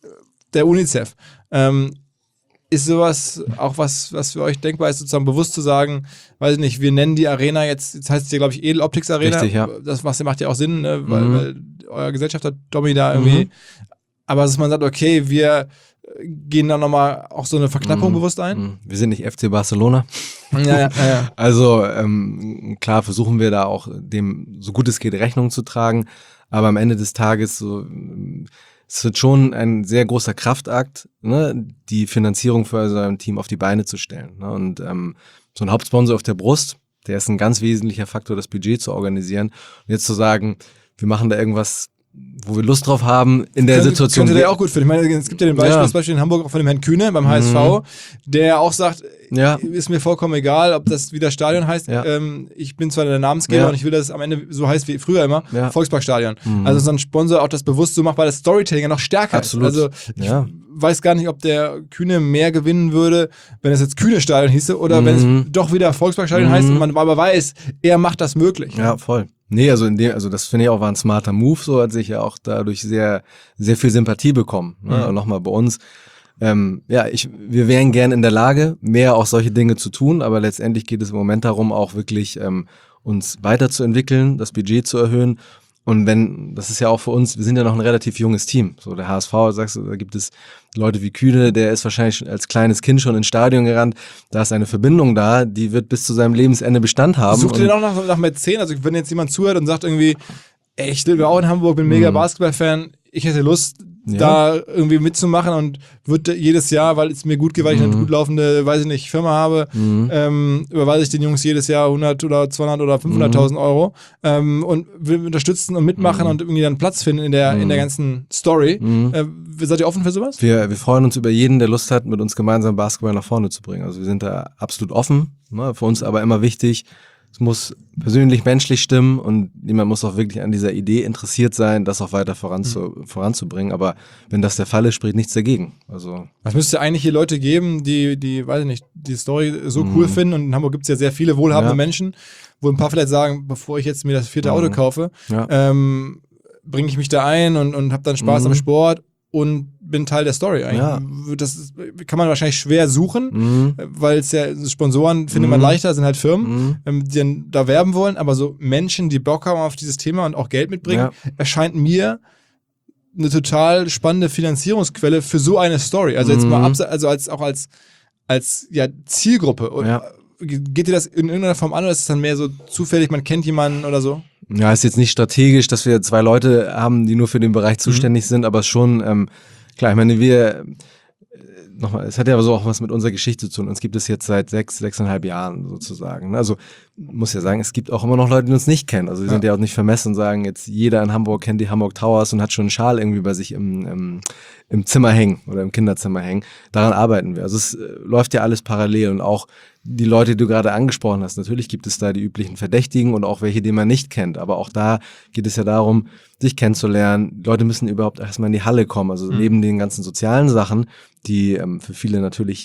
der Unicef. Ähm, ist sowas auch was, was für euch denkbar ist, sozusagen bewusst zu sagen, weiß ich nicht, wir nennen die Arena jetzt, jetzt heißt es ja, glaube ich, Edeloptics Arena. Richtig, ja. Das macht, macht ja auch Sinn, ne? weil, Mhm. weil euer Gesellschafter Domi da irgendwie, Mhm. aber dass man sagt, okay, wir gehen da nochmal auch so eine Verknappung Mhm. bewusst ein. Mhm. Wir sind nicht F C Barcelona. Ja, ja, ja, ja. Also ähm, klar versuchen wir da auch dem, so gut es geht, Rechnung zu tragen, aber am Ende des Tages so, ähm, es wird schon ein sehr großer Kraftakt, ne, die Finanzierung für so ein Team auf die Beine zu stellen. Ne? Und ähm, so ein Hauptsponsor auf der Brust, der ist ein ganz wesentlicher Faktor, das Budget zu organisieren. Und jetzt zu sagen, wir machen da irgendwas, wo wir Lust drauf haben, in der Könnte- Situation. Könnte der auch gut finden. Ich meine, es gibt ja den Beispiel, Ja. das Beispiel in Hamburg auch von dem Herrn Kühne beim H S V, der auch sagt, Ja. ist mir vollkommen egal, ob das wieder Stadion heißt. Ja. Ähm, ich bin zwar der Namensgeber Ja. und ich will, dass es am Ende so heißt wie früher immer, Ja. Volksparkstadion. Mhm. Also so ein Sponsor auch das bewusst so macht, weil das Storytelling ja noch stärker Absolut. ist. Also ich Ja. weiß gar nicht, ob der Kühne mehr gewinnen würde, wenn es jetzt Kühne-Stadion hieße oder Mhm. wenn es doch wieder Volksparkstadion Mhm. heißt und man aber weiß, er macht das möglich. Ja, voll. Nee, also in dem, also das finde ich auch war ein smarter Move, so hat sich ja auch dadurch sehr, sehr viel Sympathie bekommen. Ne? Mhm. Und nochmal bei uns. Ähm, ja, ich, wir wären gern in der Lage, mehr auch solche Dinge zu tun, aber letztendlich geht es im Moment darum, auch wirklich ähm, uns weiterzuentwickeln, das Budget zu erhöhen. Und wenn, das ist ja auch für uns, wir sind ja noch ein relativ junges Team. So der H S V, sagst du, da gibt es Leute wie Kühne, der ist wahrscheinlich schon als kleines Kind schon ins Stadion gerannt. Da ist eine Verbindung da, die wird bis zu seinem Lebensende Bestand haben. Sucht ihr Und- denn auch nach, nach Mäzen? Also wenn jetzt jemand zuhört und sagt irgendwie, ey, ich lebe auch in Hamburg, bin mega Mhm. Basketball-Fan, ich hätte Lust, Ja. da irgendwie mitzumachen und würde jedes Jahr, weil es mir gut geht, weil ich eine Mhm. gut laufende, weiß ich nicht, Firma habe, Mhm. ähm, überweise ich den Jungs jedes Jahr hundert oder zweihundert oder fünfhunderttausend Euro ähm, und will unterstützen und mitmachen Mhm. und irgendwie dann Platz finden in der, in der Mhm. ganzen Story. Mhm. Äh, seid ihr offen für sowas? Wir, wir freuen uns über jeden, der Lust hat, mit uns gemeinsam Basketball nach vorne zu bringen. Also wir sind da absolut offen. Ne? Für uns aber immer wichtig, es muss persönlich, menschlich stimmen und jemand muss auch wirklich an dieser Idee interessiert sein, das auch weiter voranzu, voranzubringen. Aber wenn das der Fall ist, spricht nichts dagegen. Also Es müsste eigentlich hier Leute geben, die, die, weiß ich nicht, die Story so cool Mhm. finden. Und in Hamburg gibt es ja sehr viele wohlhabende Ja. Menschen, wo ein paar vielleicht sagen, bevor ich jetzt mir das vierte Mhm. Auto kaufe, ja. ähm, bringe ich mich da ein und, und habe dann Spaß Mhm. am Sport und bin Teil der Story eigentlich. Ja. Das ist, kann man wahrscheinlich schwer suchen, Mhm. weil es ja Sponsoren findet man Mhm. leichter, sind halt Firmen, Mhm. ähm, die dann da werben wollen, aber so Menschen, die Bock haben auf dieses Thema und auch Geld mitbringen, Ja. erscheint mir eine total spannende Finanzierungsquelle für so eine Story. Also jetzt Mhm. mal abse- also als auch als als ja Zielgruppe. Und Ja. geht dir das in irgendeiner Form an oder ist es dann mehr so zufällig, man kennt jemanden oder so? Ja, ist jetzt nicht strategisch, dass wir zwei Leute haben, die nur für den Bereich zuständig sind, aber schon, ähm, klar, ich meine, wir, äh, nochmal, es hat ja so auch was mit unserer Geschichte zu tun. Uns gibt es jetzt seit sechs, sechseinhalb Jahren sozusagen. ne? Also, muss ja sagen, es gibt auch immer noch Leute, die uns nicht kennen. Also, wir Ja. sind ja auch nicht vermessen und sagen, jetzt jeder in Hamburg kennt die Hamburg Towers und hat schon einen Schal irgendwie bei sich im, im, im Zimmer hängen oder im Kinderzimmer hängen. Daran arbeiten wir. Also, es äh, läuft ja alles parallel und auch die Leute, die du gerade angesprochen hast, natürlich gibt es da die üblichen Verdächtigen und auch welche, die man nicht kennt. Aber auch da geht es ja darum, sich kennenzulernen. Die Leute müssen überhaupt erstmal in die Halle kommen. Also Mhm. neben den ganzen sozialen Sachen, die ähm, für viele natürlich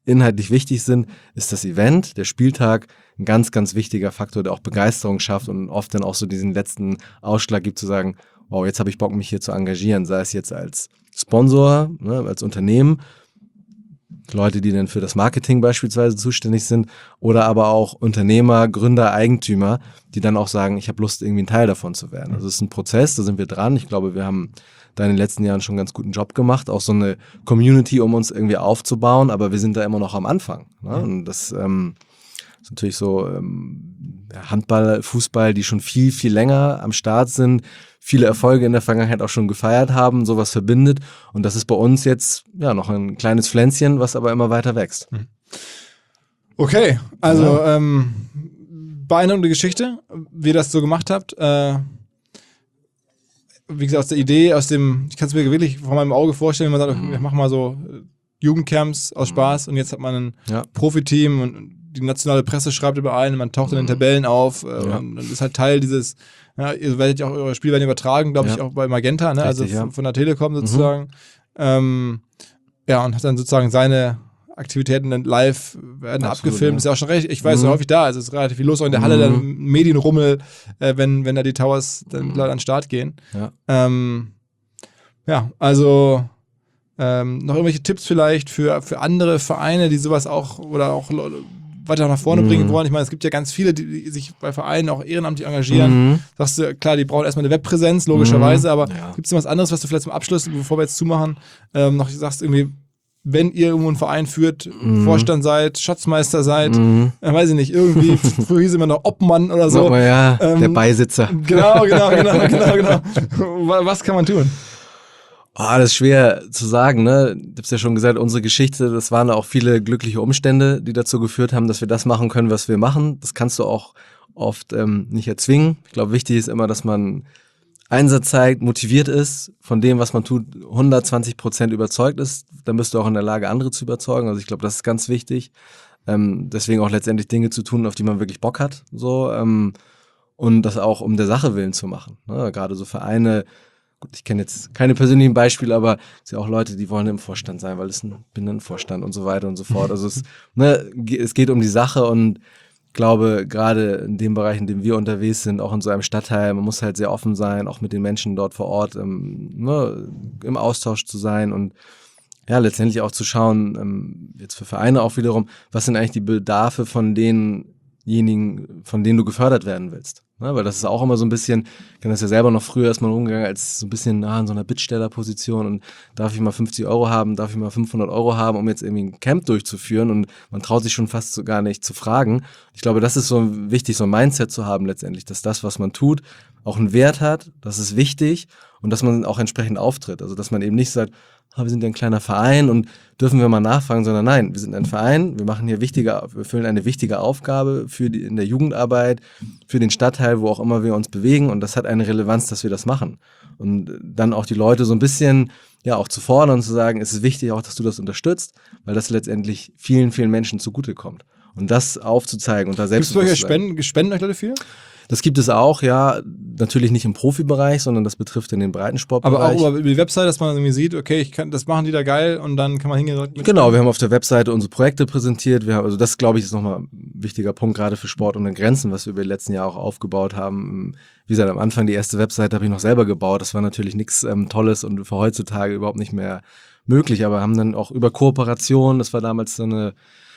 inhaltlich wichtig sind, ist das Event, der Spieltag, ein ganz, ganz wichtiger Faktor, der auch Begeisterung schafft und oft dann auch so diesen letzten Ausschlag gibt, zu sagen, wow, jetzt habe ich Bock, mich hier zu engagieren, sei es jetzt als Sponsor, ne, als Unternehmen, Leute, die dann für das Marketing beispielsweise zuständig sind, oder aber auch Unternehmer, Gründer, Eigentümer, die dann auch sagen, ich habe Lust, irgendwie ein Teil davon zu werden. Also es ist ein Prozess, da sind wir dran. Ich glaube, wir haben da in den letzten Jahren schon einen ganz guten Job gemacht, auch so eine Community, um uns irgendwie aufzubauen, aber wir sind da immer noch am Anfang. Ne? Und das ähm, ist natürlich so ähm, Handball, Fußball, die schon viel, viel länger am Start sind, viele Erfolge in der Vergangenheit auch schon gefeiert haben, sowas verbindet. Und das ist bei uns jetzt ja noch ein kleines Pflänzchen, was aber immer weiter wächst. Okay, also Ja. ähm, beeindruckende Geschichte, wie ihr das so gemacht habt. Äh, wie gesagt, aus der Idee, aus dem, ich kann es mir wirklich vor meinem Auge vorstellen, wenn man sagt, okay, wir machen mal so äh, Jugendcamps aus Spaß und jetzt hat man ein Ja. Profiteam und die nationale Presse schreibt über einen, man taucht in den Tabellen auf äh, Ja. und, und ist halt Teil dieses, ja, ihr werdet ja auch, eure Spiele werden übertragen, glaube ich, Ja. auch bei Magenta, ne? Richtig, also ja. von, von der Telekom sozusagen. Ähm, ja, und hat dann sozusagen seine Aktivitäten dann live werden Absolut, abgefilmt, ja. ist ja auch schon recht, ich weiß, Mhm. so häufig da, also es ist relativ viel los, auch in der Halle, Mhm. dann Medienrummel, äh, wenn, wenn da die Towers dann Mhm. Leute an den Start gehen. Ja. Ähm, ja, also ähm, noch irgendwelche Tipps vielleicht für, für andere Vereine, die sowas auch oder auch Leute weiter nach vorne Mhm. bringen wollen. Ich meine, es gibt ja ganz viele, die, die sich bei Vereinen auch ehrenamtlich engagieren. Mhm. Sagst du, klar, die brauchen erstmal eine Webpräsenz, logischerweise, Mhm. aber Ja. gibt es noch was anderes, was du vielleicht zum Abschluss, bevor wir jetzt zumachen, ähm, noch sagst, irgendwie, wenn ihr irgendwo einen Verein führt, Mhm. Vorstand seid, Schatzmeister seid, Mhm. äh, weiß ich nicht, irgendwie, früher hieß immer noch Obmann oder so. So, ja, Ähm, der Beisitzer. Genau, genau, genau, genau, genau. Wa- Was kann man tun? Oh, das ist schwer zu sagen, ne? Ich hab's ja schon gesagt, unsere Geschichte, das waren auch viele glückliche Umstände, die dazu geführt haben, dass wir das machen können, was wir machen. Das kannst du auch oft ähm, nicht erzwingen. Ich glaube, wichtig ist immer, dass man Einsatz zeigt, motiviert ist, von dem, was man tut, hundertzwanzig Prozent überzeugt ist. Dann bist du auch in der Lage, andere zu überzeugen. Also ich glaube, das ist ganz wichtig. Ähm, deswegen auch letztendlich Dinge zu tun, auf die man wirklich Bock hat. So, ähm, und das auch um der Sache willen zu machen. Ne? Gerade so Vereine, gut, ich kenne jetzt keine persönlichen Beispiele, aber es sind ja auch Leute, die wollen im Vorstand sein, weil es ein, bin ein Vorstand und so weiter und so fort. Also es, ne, ge- es geht um die Sache und ich glaube, gerade in dem Bereich, in dem wir unterwegs sind, auch in so einem Stadtteil, man muss halt sehr offen sein, auch mit den Menschen dort vor Ort ähm, ne, im Austausch zu sein und ja, letztendlich auch zu schauen, ähm, jetzt für Vereine auch wiederum, was sind eigentlich die Bedarfe von denjenigen, von denen du gefördert werden willst. Ne? Weil das ist auch immer so ein bisschen, ich kenne das ja selber noch früher erstmal rumgegangen, als so ein bisschen ah, in so einer Bittstellerposition und darf ich mal fünfzig Euro haben, darf ich mal fünfhundert Euro haben, um jetzt irgendwie ein Camp durchzuführen und man traut sich schon fast so gar nicht zu fragen. Ich glaube, das ist so wichtig, so ein Mindset zu haben letztendlich, dass das, was man tut, auch einen Wert hat, das ist wichtig und dass man auch entsprechend auftritt. Also, dass man eben nicht sagt, ah, wir sind ja ein kleiner Verein und dürfen wir mal nachfragen, sondern nein, wir sind ein Verein, wir machen hier wichtige, wir erfüllen eine wichtige Aufgabe für die, in der Jugendarbeit, für den Stadtteil, wo auch immer wir uns bewegen und das hat eine Relevanz, dass wir das machen. Und dann auch die Leute so ein bisschen, ja, auch zu fordern und zu sagen, es ist wichtig auch, dass du das unterstützt, weil das letztendlich vielen, vielen Menschen zugutekommt. Und das aufzuzeigen und da Gibt selbst es bei euch Spenden, spenden euch Leute viel? Das gibt es auch, ja, natürlich nicht im Profibereich, sondern das betrifft in den Breitensportbereich. Aber auch über die Website, dass man irgendwie sieht, okay, ich kann, das machen die da geil und dann kann man hingehen und mit Genau, wir haben auf der Webseite unsere Projekte präsentiert. Wir haben, also das, glaube ich, ist nochmal ein wichtiger Punkt, gerade für Sport ohne Grenzen, was wir über die letzten Jahre auch aufgebaut haben. Wie gesagt, am Anfang die erste Webseite habe ich noch selber gebaut. Das war natürlich nichts ähm, Tolles und für heutzutage überhaupt nicht mehr möglich. Aber haben dann auch über Kooperation, das war damals so eine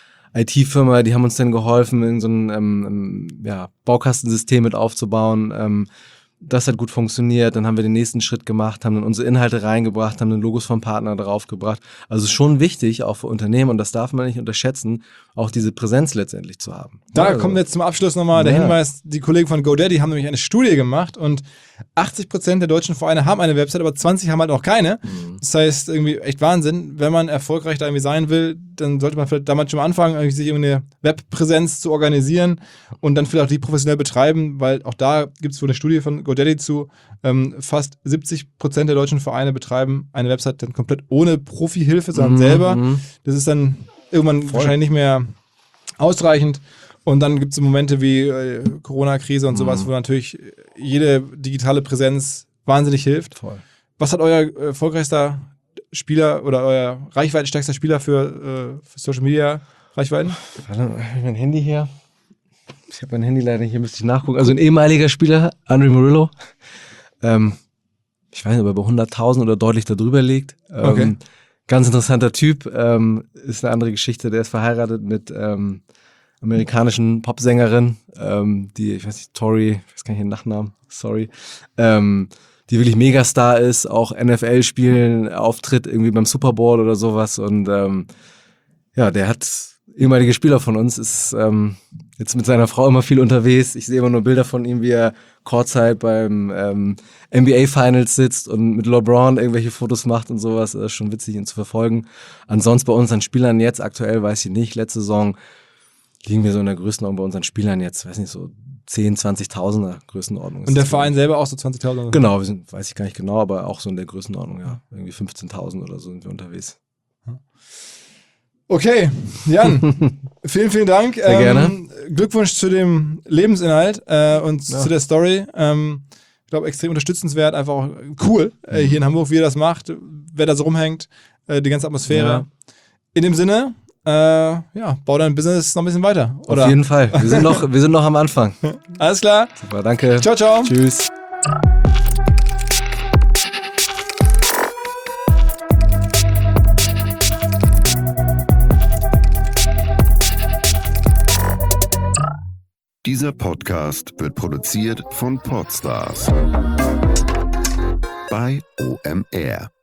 I T-Firma, die haben uns dann geholfen, in so ein ähm, ja, Baukastensystem mit aufzubauen. Ähm, das hat gut funktioniert. Dann haben wir den nächsten Schritt gemacht, haben dann unsere Inhalte reingebracht, haben dann Logos vom Partner draufgebracht. Also schon wichtig, auch für Unternehmen, und das darf man nicht unterschätzen, auch diese Präsenz letztendlich zu haben. Da also, kommt jetzt zum Abschluss nochmal der Ja. Hinweis, die Kollegen von GoDaddy haben nämlich eine Studie gemacht und achtzig Prozent der deutschen Vereine haben eine Website, aber zwanzig haben halt noch keine. Mhm. Das heißt, irgendwie echt Wahnsinn. Wenn man erfolgreich da irgendwie sein will, dann sollte man vielleicht damals schon mal anfangen, irgendwie sich irgendwie eine Webpräsenz zu organisieren und dann vielleicht auch die professionell betreiben, weil auch da gibt es wohl eine Studie von GoDaddy zu, ähm, fast siebzig Prozent der deutschen Vereine betreiben eine Website dann komplett ohne Profihilfe, sondern Mhm, selber. mhm. Das ist dann irgendwann Voll. wahrscheinlich nicht mehr ausreichend. Und dann gibt es so Momente wie äh, Corona-Krise und sowas, Mhm. wo natürlich jede digitale Präsenz wahnsinnig hilft. Voll. Was hat euer erfolgreichster Spieler oder euer reichweitenstärkster Spieler für, äh, für Social Media Reichweiten? Warte, hab ich mein Handy hier? Ich habe mein Handy leider nicht, hier müsste ich nachgucken. Also ein ehemaliger Spieler, Andre Murillo. Ähm, ich weiß nicht, ob er bei hunderttausend oder deutlich darüber liegt. Ähm, Okay. Ganz interessanter Typ. Ähm, ist eine andere Geschichte. Der ist verheiratet mit ähm, amerikanischen Popsängerin, ähm, die, ich weiß nicht, Tori, ich weiß gar nicht den Nachnamen, sorry, ähm, die wirklich Megastar ist, auch N F L spielen, auftritt irgendwie beim Super Bowl oder sowas und ähm, ja, der hat ehemalige Spieler von uns, ist ähm, jetzt mit seiner Frau immer viel unterwegs. Ich sehe immer nur Bilder von ihm, wie er Courtside beim ähm, N B A Finals sitzt und mit LeBron irgendwelche Fotos macht und sowas. Das ist schon witzig, ihn zu verfolgen. Ansonsten bei unseren Spielern jetzt aktuell, weiß ich nicht, letzte Saison liegen wir so in der Größenordnung bei unseren Spielern jetzt, weiß nicht, so zehn, zwanzigtausender Größenordnung. Und der Verein selber auch so zwanzigtausend? Genau, wir sind, weiß ich gar nicht genau, aber auch so in der Größenordnung, ja. Irgendwie fünfzehntausend oder so sind wir unterwegs. Okay, Jan, vielen, vielen Dank. Sehr gerne. Glückwunsch zu dem Lebensinhalt äh, und Ja. zu der Story. Ähm, ich glaube, extrem unterstützenswert, einfach auch cool äh, hier in Hamburg, wie ihr das macht, wer da so rumhängt, äh, die ganze Atmosphäre. Ja. In dem Sinne, äh, ja, bau dein Business noch ein bisschen weiter, oder? Auf jeden Fall. Wir sind noch, wir sind noch am Anfang. Alles klar. Super, danke. Ciao, ciao. Tschüss. Dieser Podcast wird produziert von Podstars bei O M R.